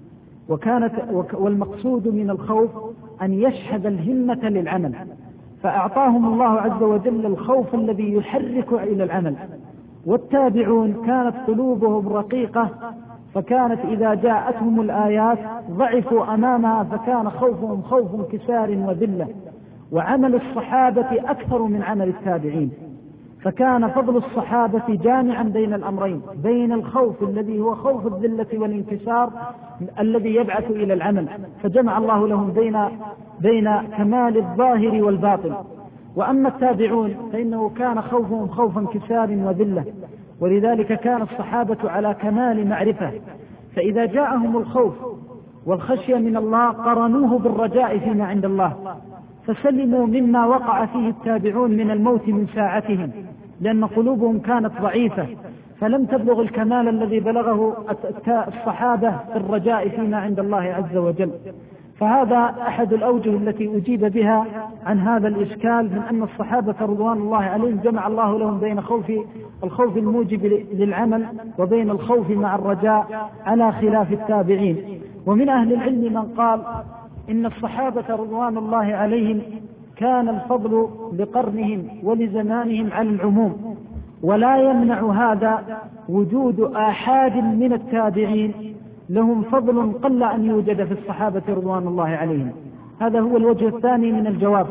وكانت والمقصود من الخوف أن يشهد الهمة للعمل، فأعطاهم الله عز وجل الخوف الذي يحرك إلى العمل. والتابعون كانت قلوبهم رقيقة، فكانت إذا جاءتهم الآيات ضعفوا أمامها، فكان خوفهم خوف انكسار وذلة. وعمل الصحابة أكثر من عمل التابعين، فكان فضل الصحابة جامعا بين الأمرين، بين الخوف الذي هو خوف الذلة والانكسار الذي يبعث إلى العمل، فجمع الله لهم بين بين كمال الظاهر والباطن. وأما التابعون فإنه كان خوفهم خوف انكسار وذلة، ولذلك كان الصحابة على كمال معرفة، فإذا جاءهم الخوف والخشية من الله قرنوه بالرجاء فيما عند الله، فسلموا مما وقع فيه التابعون من الموت من ساعتهم، لأن قلوبهم كانت ضعيفة، فلم تبلغ الكمال الذي بلغه الصحابة في الرجاء فيما عند الله عز وجل. فهذا أحد الأوجه التي أجيب بها عن هذا الإشكال، من أن الصحابة رضوان الله عليهم جمع الله لهم بين خوف الخوف الموجب للعمل وبين الخوف مع الرجاء، على خلاف التابعين. ومن أهل العلم من قال إن الصحابة رضوان الله عليهم كان الفضل لقرنهم ولزمانهم على العموم، ولا يمنع هذا وجود آحاد من التابعين لهم فضل قل أن يوجد في الصحابة رضوان الله عليهم. هذا هو الوجه الثاني من الجواب،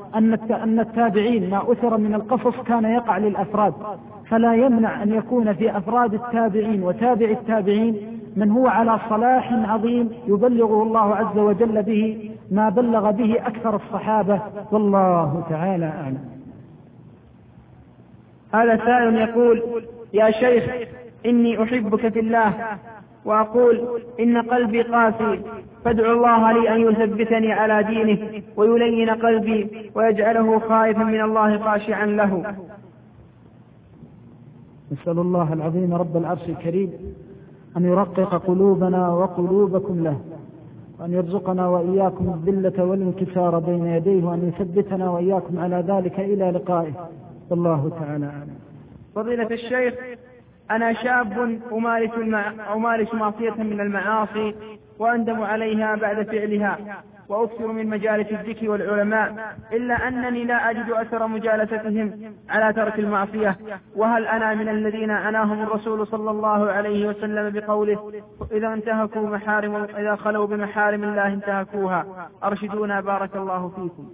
أن التابعين ما أثر من القصص كان يقع للأفراد، فلا يمنع أن يكون في أفراد التابعين وتابع التابعين من هو على صلاح عظيم يبلغه الله عز وجل به ما بلغ به أكثر الصحابة، والله تعالى أعلم. هذا سائل يقول: يا شيخ، إني أحبك في الله، وأقول إن قلبي قاسي، فادعو الله لي أن يثبتني على دينه ويلين قلبي ويجعله خائفا من الله خاشعا له. نسأل الله العظيم رب العرش الكريم أن يرقق قلوبنا وقلوبكم له، وأن يرزقنا وإياكم الذلة والانكسار بين يديه، وأن يثبتنا وإياكم على ذلك إلى لقائه، والله تعالى أعلم. فضيلة الشيخ، أنا شاب أمارس, المع... أمارس معصية من المعاصي وأندم عليها بعد فعلها، وأكثر من مجالس الذكر والعلماء، إلا أنني لا أجد أثر مجالستهم على ترك المعصية. وهل أنا من الذين أناهم الرسول صلى الله عليه وسلم بقوله: إذا انتهكوا محارم إذا خلوا بمحارم الله انتهكوها؟ أرشدونا بارك الله فيكم.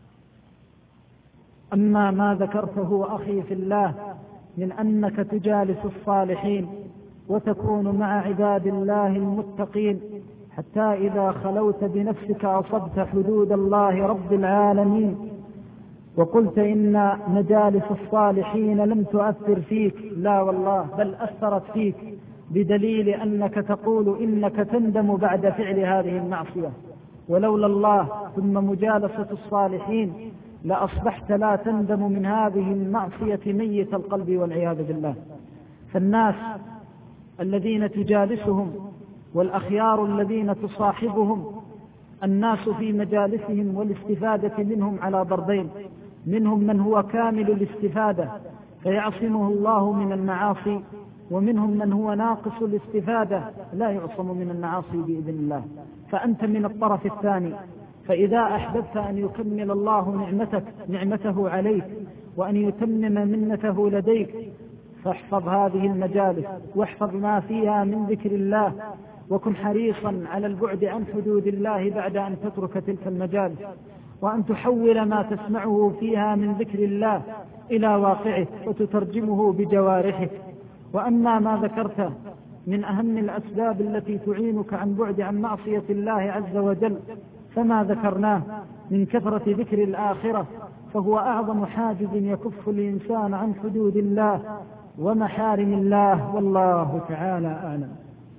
أما ما ذكرته أخي في الله من أنك تجالس الصالحين وتكون مع عباد الله المتقين حتى إذا خلوت بنفسك أصبت حدود الله رب العالمين، وقلت إن مجالس الصالحين لم تؤثر فيك، لا والله، بل أثرت فيك، بدليل أنك تقول إنك تندم بعد فعل هذه المعصية، ولولا الله ثم مجالسة الصالحين لأصبحت لا تندم من هذه المعصية ميت القلب والعياذ بالله. فالناس الذين تجالسهم والأخيار الذين تصاحبهم، الناس في مجالسهم والاستفادة منهم على ضربين: منهم من هو كامل الاستفادة فيعصمه الله من المعاصي، ومنهم من هو ناقص الاستفادة لا يعصم من المعاصي بإذن الله. فأنت من الطرف الثاني، فإذا أحببت أن يكمل الله نعمتك نعمته عليك وأن يتمم منته لديك فاحفظ هذه المجالس واحفظ ما فيها من ذكر الله، وكن حريصا على البعد عن حدود الله بعد أن تترك تلك المجالس، وأن تحول ما تسمعه فيها من ذكر الله إلى واقعه وتترجمه بجوارحك. وأما ما ذكرت من أهم الأسباب التي تعينك عن بعد عن معصية الله عز وجل فما ذكرناه من كثرة ذكر الآخرة، فهو أعظم حاجز يكف الإنسان عن حدود الله ومحارم الله، والله تعالى أعلم.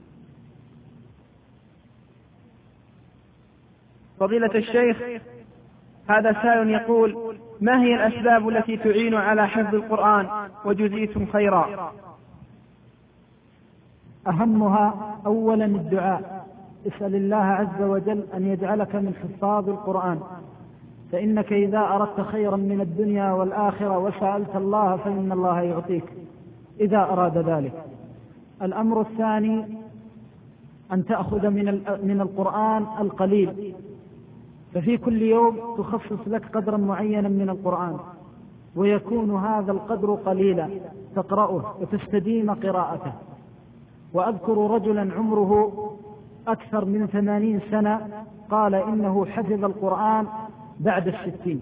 فضيلة الشيخ، هذا سائل يقول: ما هي الأسباب التي تعين على حفظ القرآن وجزيتم خيرا؟ أهمها أولا الدعاء، اسأل الله عز وجل أن يجعلك من حفاظ القرآن، فإنك إذا أردت خيرا من الدنيا والآخرة وسألت الله فإن الله يعطيك إذا أراد ذلك. الأمر الثاني أن تأخذ من من القرآن القليل، ففي كل يوم تخصص لك قدرا معينا من القرآن، ويكون هذا القدر قليلا تقرأه وتستديم قراءته. وأذكر رجلا عمره أكثر من ثمانين سنة قال إنه حفظ القرآن بعد الستين،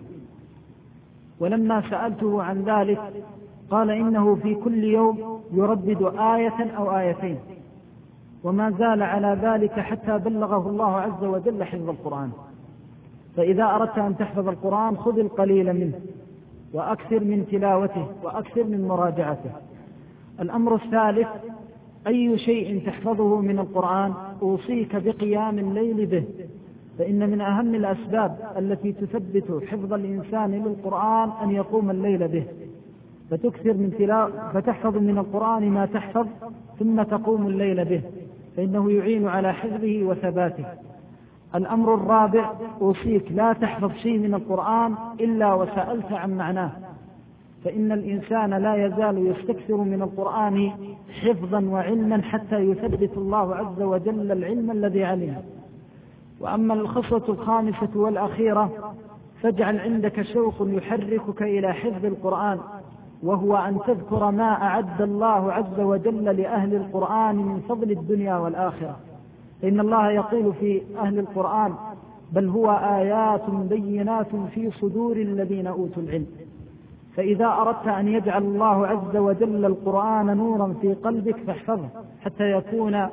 ولما سألته عن ذلك قال إنه في كل يوم يردد آية أو آيتين، وما زال على ذلك حتى بلغه الله عز وجل حفظ القرآن. فإذا أردت أن تحفظ القرآن خذ القليل منه وأكثر من تلاوته وأكثر من مراجعته. الأمر الثالث: أي شيء تحفظه من القرآن أوصيك بقيام الليل به، فإن من أهم الأسباب التي تثبت حفظ الإنسان للقرآن أن يقوم الليل به، فتكثر من تلاوة فتحفظ من القرآن ما تحفظ ثم تقوم الليل به، فإنه يعين على حفظه وثباته. الأمر الرابع: أوصيك لا تحفظ شيء من القرآن إلا وسألت عن معناه، فإن الإنسان لا يزال يستكثر من القرآن حفظا وعلما حتى يثبت الله عز وجل العلم الذي علمه. وأما الخصلة الخامسة والأخيرة فاجعل عندك شوق يحركك إلى حفظ القرآن، وهو أن تذكر ما أعد الله عز وجل لأهل القرآن من فضل الدنيا والآخرة، فإن الله يقول في أهل القرآن: بل هو آيات بينات في صدور الذين أوتوا العلم. فإذا أردت أن يجعل الله عز وجل القرآن نورا في قلبك فاحفظه حتى يكون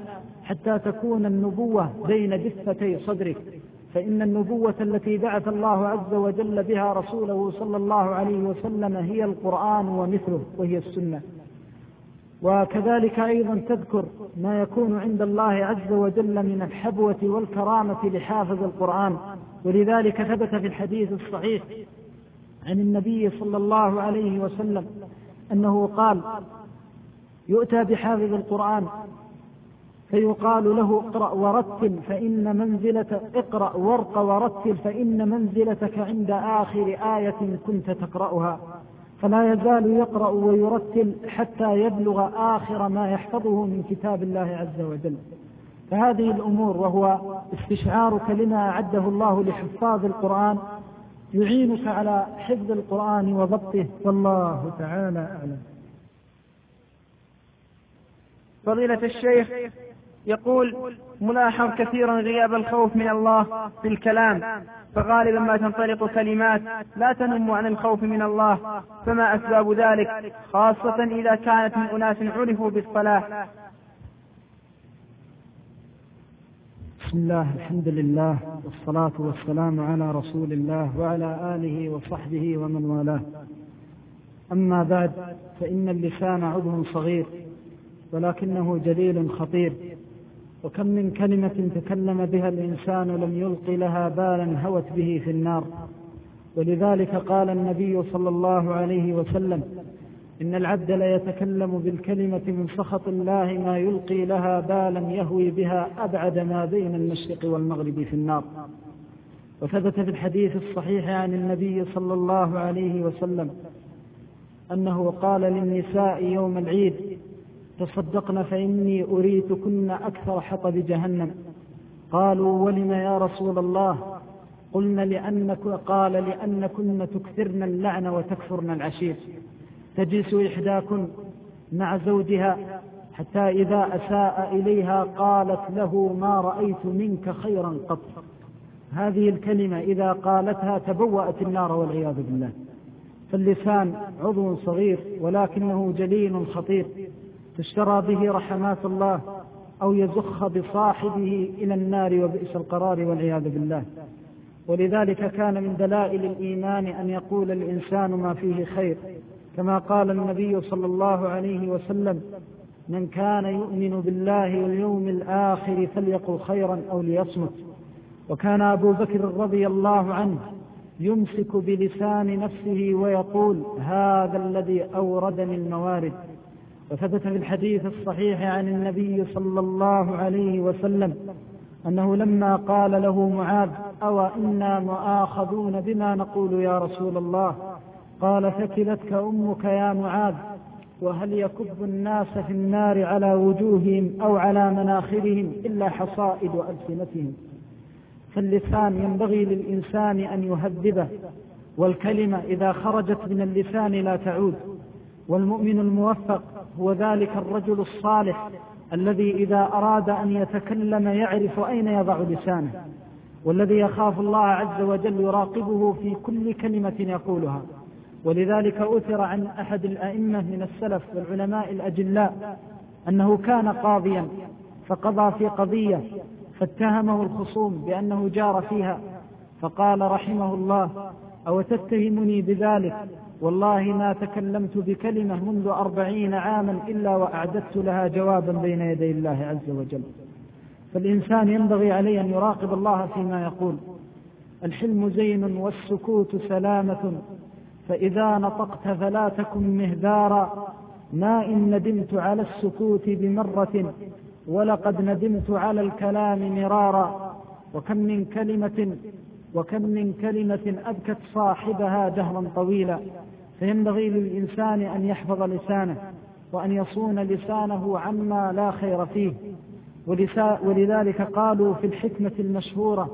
حتى تكون النبوة بين دفتي صدرك، فإن النبوة التي بعث الله عز وجل بها رسوله صلى الله عليه وسلم هي القرآن ومثله، وهي السنة. وكذلك أيضا تذكر ما يكون عند الله عز وجل من الحبوة والكرامة لحافظ القرآن. ولذلك ثبت في الحديث الصحيح عن النبي صلى الله عليه وسلم أنه قال: يؤتى بحافظ القرآن فيقال له: اقرأ ورتل فإن منزلة اقرأ وارق ورتل فإن منزلتك عند آخر آية كنت تقرأها، فلا يزال يقرأ ويرتل حتى يبلغ آخر ما يحفظه من كتاب الله عز وجل. فهذه الأمور وهو استشعارك لما أعده الله لحفاظ القرآن يعينك على حفظ القرآن وضبطه، والله تعالى أعلم. فضيلة الشيخ يقول: ملاحظ كثيرا غياب الخوف من الله في الكلام، فغالبا ما تنطلق كلمات لا تنم عن الخوف من الله، فما أسباب ذلك، خاصة إذا كانت من أناس عرفوا بالصلاح؟ بسم الله، الحمد لله، والصلاة والسلام على رسول الله وعلى آله وصحبه ومن والاه. أما بعد، فإن اللسان عضو صغير ولكنه جليل خطير، وكم من كلمة تكلم بها الإنسان لم يلق لها بالا هوت به في النار. ولذلك قال النبي صلى الله عليه وسلم: إن العبد ليتكلم بالكلمة من سخط الله ما يلقي لها بالا يهوي بها أبعد ما بين المشرق والمغرب في النار. وثبت في الحديث الصحيح عن النبي صلى الله عليه وسلم أنه قال للنساء يوم العيد: تصدقن فإني أريتكن أكثر حطب جهنم. قالوا: ولم يا رسول الله؟ قلنا لأنك قال لأنكن تكثرن اللعن وتكفرن العشير. تجلس إحداكن مع زوجها حتى إذا أساء إليها قالت له: ما رأيت منك خيرا قط. هذه الكلمة إذا قالتها تبوأت النار والعياذ بالله. فاللسان عضو صغير ولكنه جليل خطير، تشترى به رحمات الله أو يزخ بصاحبه إلى النار وبئس القرار والعياذ بالله. ولذلك كان من دلائل الإيمان أن يقول الإنسان ما فيه خير، كما قال النبي صلى الله عليه وسلم: من كان يؤمن بالله واليوم الآخر فليقل خيرا أو ليصمت. وكان أبو بكر رضي الله عنه يمسك بلسان نفسه ويقول: هذا الذي أوردني الموارد. وثبت في الحديث الصحيح عن النبي صلى الله عليه وسلم أنه لما قال له معاذ: أو إنا مؤاخذون بما نقول يا رسول الله؟ قال: ثكلتك أمك يا معاذ، وهل يكب الناس في النار على وجوههم أو على مناخرهم إلا حصائد ألسنتهم. فاللسان ينبغي للإنسان أن يهذبه، والكلمة إذا خرجت من اللسان لا تعود. والمؤمن الموفق هو ذلك الرجل الصالح الذي إذا أراد أن يتكلم يعرف أين يضع لسانه، والذي يخاف الله عز وجل يراقبه في كل كلمة يقولها. ولذلك أثر عن أحد الأئمة من السلف والعلماء الأجلاء أنه كان قاضيا فقضى في قضية فاتهمه الخصوم بأنه جار فيها، فقال رحمه الله: أو تتهمني بذلك؟ والله ما تكلمت بكلمة منذ أربعين عاما إلا وأعددت لها جوابا بين يدي الله عز وجل. فالإنسان ينبغي عليه أن يراقب الله فيما يقول. الحلم زين والسكوت سلامة، فإذا نطقت فلا تكن مهدارا. ما إن ندمت على السكوت بمرة، ولقد ندمت على الكلام مرارا. وكم من كلمة وكم من كلمة أبكت صاحبها دهرا طويلا. فينبغي للإنسان أن يحفظ لسانه وأن يصون لسانه عما لا خير فيه. ولذلك قالوا في الحكمة المشهورة،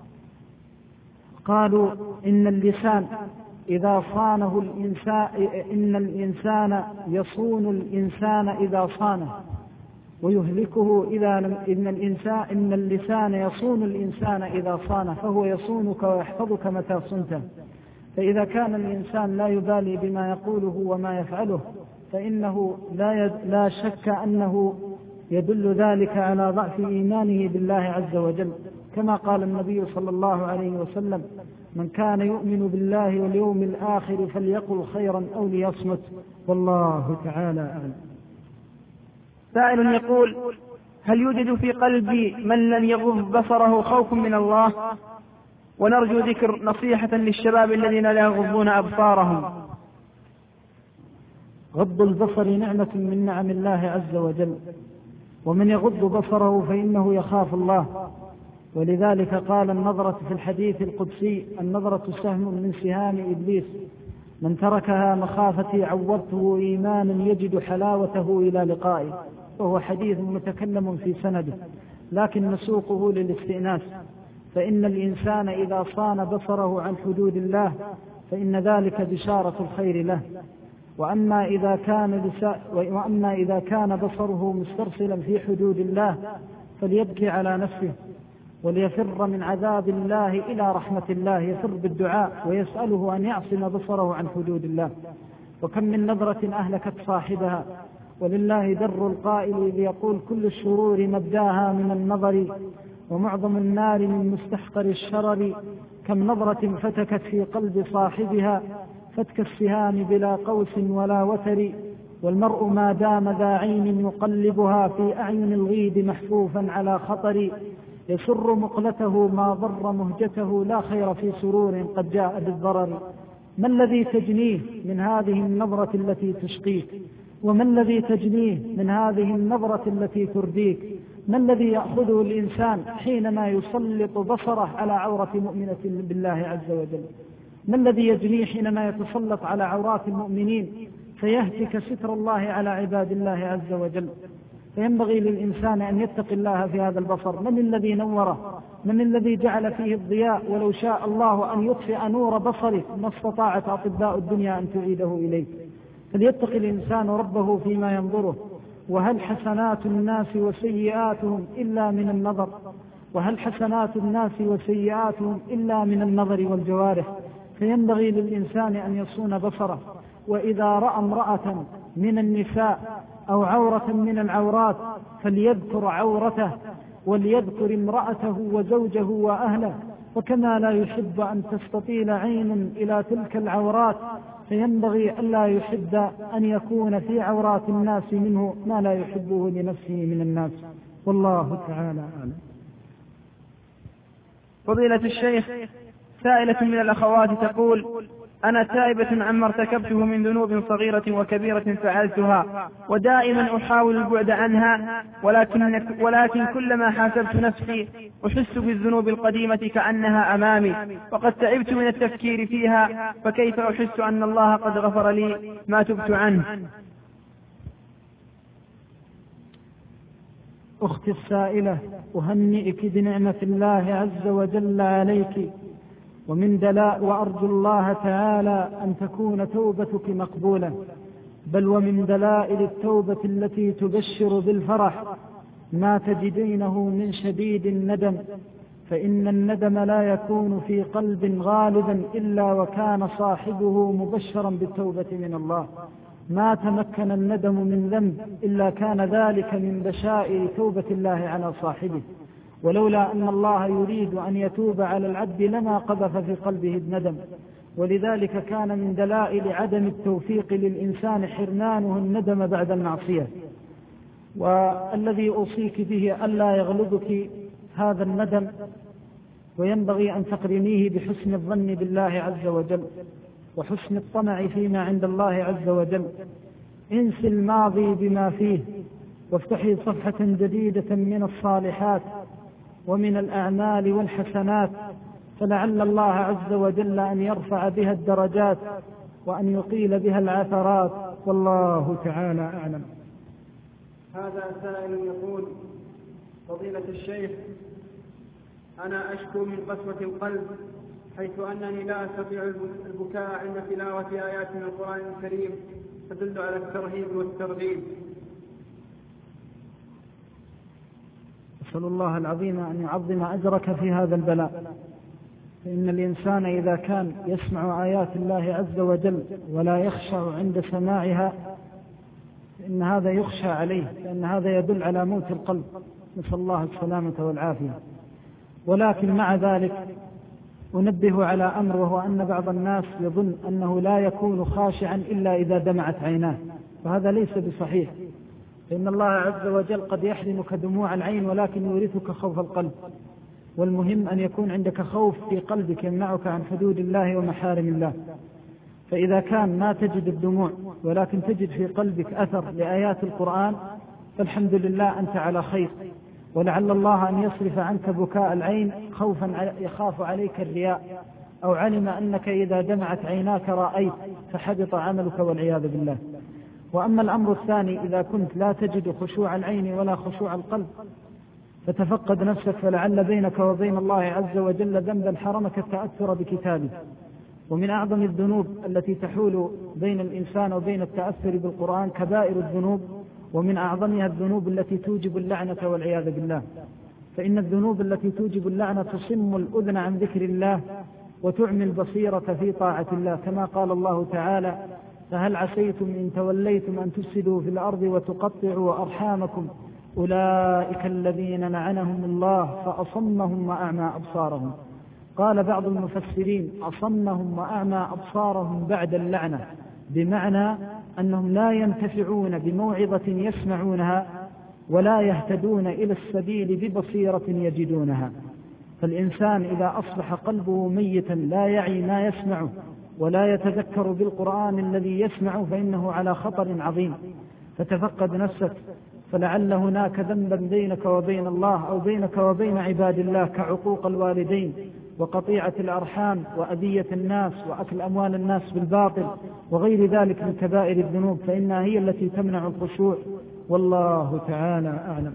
قالوا: إن اللسان إذا صانه الإنسان إن الإنسان يصون الإنسان إذا صانه، ويهلكه إذا لم إن الإنسان إن اللسان يصون الإنسان إذا صانه، فهو يصونك ويحفظك متى صنته. فإذا كان الإنسان لا يبالي بما يقوله وما يفعله، فإنه لا لا شك أنه يدل ذلك على ضعف إيمانه بالله عز وجل، كما قال النبي صلى الله عليه وسلم: من كان يؤمن بالله واليوم الآخر فليقل خيرا أو ليصمت، والله تعالى أعلم. سائل يقول: هل يوجد في قلبي من لم يغض بصره خوف من الله؟ ونرجو ذكر نصيحة للشباب الذين لا يغضون أبصارهم. غض البصر نعمة من نعم الله عز وجل، ومن يغض بصره فإنه يخاف الله، ولذلك قال النظرة في الحديث القدسي: النظرة سهم من سهام إبليس، من تركها مخافتي عوضته إيمانا يجد حلاوته إلى لقائي. وهو حديث متكلم في سنده، لكن نسوقه للاستئناس، فإن الإنسان إذا صان بصره عن حدود الله فإن ذلك بشارة الخير له. وأما إذا كان وأما إذا كان بصره مسترسلا في حدود الله فليبكي على نفسه، وليفر من عذاب الله إلى رحمة الله، يفر بالدعاء ويسأله أن يعصم بصره عن حدود الله. وكم من نظرة أهلكت صاحبها، ولله در القائل إذ يقول: كل الشرور مبداها من النظر، ومعظم النار من مستحقر الشرر. كم نظرة فتكت في قلب صاحبها فتك السهام بلا قوس ولا وتر. والمرء ما دام ذا عين يقلبها في أعين الغيد محفوفا على خطر. يسر مقلته ما ضر مهجته، لا خير في سرور قد جاء بالضرر. ما الذي تجنيه من هذه النظرة التي تشقيك؟ وما الذي تجنيه من هذه النظرة التي ترديك؟ ما الذي يأخذه الإنسان حينما يسلط بصره على عورة مؤمنة بالله عز وجل؟ ما الذي يجنيه حينما يتسلط على عورات المؤمنين فيهتك ستر الله على عباد الله عز وجل؟ فينبغي للإنسان أن يتقي الله في هذا البصر. من الذي نوره؟ من الذي جعل فيه الضياء؟ ولو شاء الله أن يطفئ نور بصره ما استطاعت أطباء الدنيا أن تعيده إليه. فليتقي الإنسان ربه فيما ينظره. وهل حسنات الناس وسيئاتهم إلا من النظر؟ وهل حسنات الناس وسيئاتهم إلا من النظر والجوارح؟ فينبغي للإنسان أن يصون بصره، وإذا رأى امرأة من النساء أو عورة من العورات فليذكر عورته، وليذكر امرأته وزوجه وأهله. وكما لا يحب أن تستطيل عين إلى تلك العورات فينبغي ألا يحب أن يكون في عورات الناس منه ما لا يحبه لنفسه من الناس، والله تعالى أعلم. فضيلة الشيخ، سائلة من الأخوات تقول: أنا تائبة عما ارتكبته من ذنوب صغيرة وكبيرة فعلتها، ودائما أحاول البعد عنها، ولكن, ولكن كلما حاسبت نفسي أحس بالذنوب القديمة كأنها أمامي، وقد تعبت من التفكير فيها، فكيف أحس أن الله قد غفر لي ما تبت عنه؟ أختي السائلة، أهنئك بنعمة الله عز وجل عليك، ومن دلاء وأرجو الله تعالى أن تكون توبتك مقبولة. بل ومن دلائل التوبة التي تبشر بالفرح ما تجدينه من شديد الندم، فإن الندم لا يكون في قلب غالبا إلا وكان صاحبه مبشرا بالتوبة من الله. ما تمكن الندم من ذنب إلا كان ذلك من بشائر توبة الله على صاحبه، ولولا أن الله يريد أن يتوب على العبد لما قذف في قلبه الندم. ولذلك كان من دلائل عدم التوفيق للإنسان حرمانه الندم بعد المعصية. والذي أوصيك به ألا يغلبك هذا الندم، وينبغي أن تقرنيه بحسن الظن بالله عز وجل وحسن الطمع فيما عند الله عز وجل. انسي الماضي بما فيه وافتحي صفحة جديدة من الصالحات ومن الأعمال والحسنات، فلعل الله عز وجل أن يرفع بها الدرجات وأن يقيل بها العثرات، والله تعالى أعلم. هذا سائل يقول: فضيلة الشيخ، أنا أشكو من قسوة القلب، حيث أنني لا أستطيع البكاء عند تلاوة آيات من القرآن الكريم تدل على الترهيب والترغيب. أسأل الله العظيم أن يعظم أجرك في هذا البلاء، فإن الإنسان إذا كان يسمع آيات الله عز وجل ولا يخشع عند سماعها إن هذا يخشى عليه، لأن هذا يدل على موت القلب، نسأل الله السلامة والعافية. ولكن مع ذلك أنبه على أمر، وهو أن بعض الناس يظن أنه لا يكون خاشعا إلا إذا دمعت عيناه، وهذا ليس بصحيح، فإن الله عز وجل قد يحرمك دموع العين ولكن يورثك خوف القلب. والمهم أن يكون عندك خوف في قلبك يمنعك عن حدود الله ومحارم الله. فإذا كان ما تجد الدموع ولكن تجد في قلبك أثر لآيات القرآن فالحمد لله أنت على خير، ولعل الله أن يصرف عنك بكاء العين خوفا يخاف عليك الرياء، أو علم أنك إذا دمعت عيناك رأيت فحبط عملك والعياذ بالله. وأما الأمر الثاني، إذا كنت لا تجد خشوع العين ولا خشوع القلب فتفقد نفسك، فلعل بينك وبين الله عز وجل ذنبا حرمك التأثر بكتابه. ومن أعظم الذنوب التي تحول بين الإنسان وبين التأثر بالقرآن كبائر الذنوب، ومن أعظمها الذنوب التي توجب اللعنة والعياذ بالله. فإن الذنوب التي توجب اللعنة تصم الأذن عن ذكر الله وتعمي البصيرة في طاعة الله، كما قال الله تعالى: فهل عسيتم إن توليتم أن تفسدوا في الأرض وتقطعوا أرحامكم أولئك الذين لعنهم الله فأصمهم وأعمى أبصارهم. قال بعض المفسرين: أصمهم وأعمى أبصارهم بعد اللعنة، بمعنى أنهم لا ينتفعون بموعظة يسمعونها ولا يهتدون إلى السبيل ببصيرة يجدونها. فالإنسان إذا أصبح قلبه ميتا لا يعي ما يسمعه ولا يتذكر بالقرآن الذي يسمع فإنه على خطر عظيم. فتفقد نفسك، فلعل هناك ذنبا بينك وبين الله أو بينك وبين عباد الله كعقوق الوالدين وقطيعة الأرحام وأذية الناس وأكل أموال الناس بالباطل وغير ذلك من كبائر الذنوب، فإنها هي التي تمنع الخشوع، والله تعالى أعلم.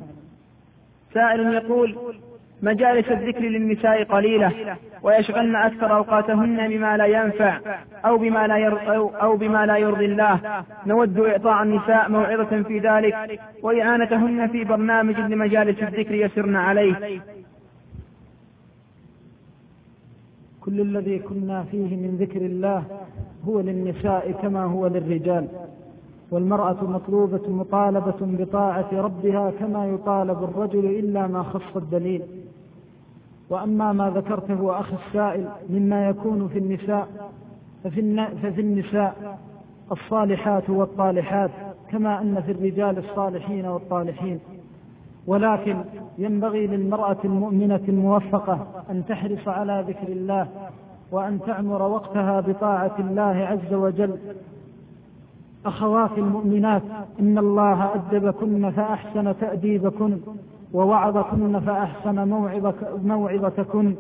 سائل يقول: مجالس الذكر للنساء قليلة ويشغلن أكثر أوقاتهن بما لا ينفع أو بما لا يرضي, أو بما لا يرضي الله، نود إعطاء النساء موعظة في ذلك وإعانتهن في برنامج لمجالس الذكر يسرن عليه. كل الذي كنا فيه من ذكر الله هو للنساء كما هو للرجال، والمرأة مطلوبة مطالبة بطاعة ربها كما يطالب الرجل إلا ما خص الدليل. وأما ما ذكرته أخي السائل مما يكون في النساء ففي النساء الصالحات والطالحات كما أن في الرجال الصالحين والطالحين، ولكن ينبغي للمرأة المؤمنة الموفقة أن تحرص على ذكر الله وأن تعمر وقتها بطاعة الله عز وجل. أخوات المؤمنات، إن الله أدبكن فأحسن تأديبكن ووعظكن فأحسن موعظتكن.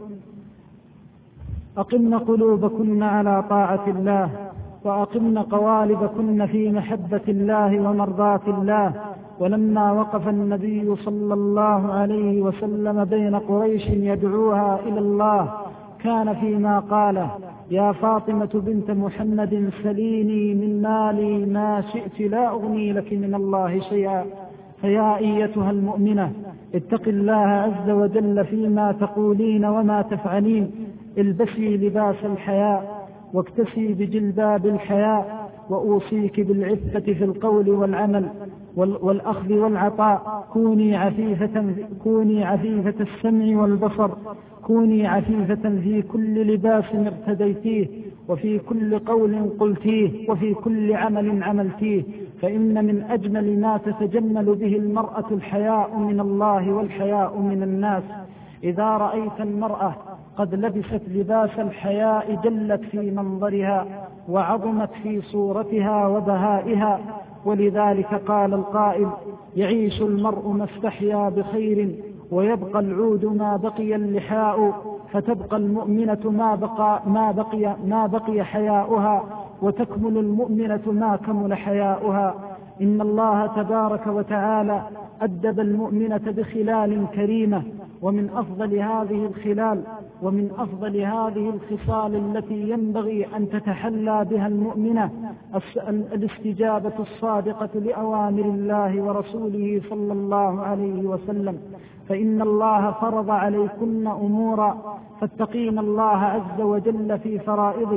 أقمن قلوبكن على طاعة الله وأقمن قوالبكن في محبة الله ومرضاة الله. ولما وقف النبي صلى الله عليه وسلم بين قريش يدعوها إلى الله كان فيما قاله: يا فاطمة بنت محمد سليني من مالي ما شئت لا أغني لك من الله شيئا. فيا أيتها المؤمنة اتق الله عز وجل فيما تقولين وما تفعلين، البسي لباس الحياء واكتسي بجلباب الحياء، وأوصيك بالعفة في القول والعمل والأخذ والعطاء. كوني عفيفة, كوني عفيفة السمع والبصر، كوني عفيفة في كل لباس ارتديتيه وفي كل قول قلتيه وفي كل عمل عملتيه، فإن من أجمل ما تتجمل به المرأة الحياء من الله والحياء من الناس. إذا رأيت المرأة قد لبست لباس الحياء جلت في منظرها وعظمت في صورتها وبهائها. ولذلك قال القائل: يعيش المرء ما استحيا بخير ويبقى العود ما بقي اللحاء، فتبقى المؤمنة ما بقى, ما بقي, ما بقي حياؤها، وتكمل المؤمنة ما كمل حياؤها. إن الله تبارك وتعالى أدب المؤمنة بخلال كريمة، ومن أفضل هذه الخلال ومن أفضل هذه الخصال التي ينبغي أن تتحلى بها المؤمنة الاستجابة الصادقة لأوامر الله ورسوله صلى الله عليه وسلم. فإن الله فرض عليكن أمورا فاتقين الله عز وجل في فرائضه،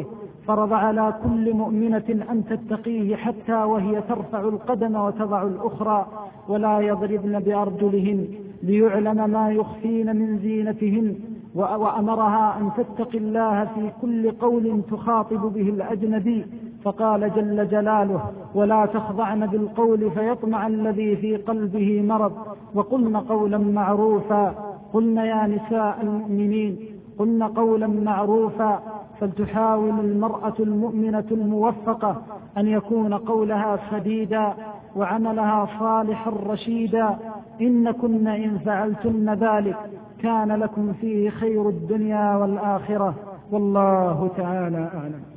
فرض على كل مؤمنة أن تتقيه حتى وهي ترفع القدم وتضع الأخرى، ولا يضربن بأرجلهن ليعلم ما يخفين من زينتهن، وأمرها أن تتقي الله في كل قول تخاطب به الأجنبي، فقال جل جلاله: ولا تخضعن بالقول فيطمع الذي في قلبه مرض وقلن قولا معروفا. قلن يا نساء المؤمنين قلن قولا معروفا. فلتحاول المرأة المؤمنة الموفقة أن يكون قولها سديدا وعملها صالحا رشيدا، إن كن إن فعلتن ذلك كان لكم فيه خير الدنيا والآخرة، والله تعالى أعلم.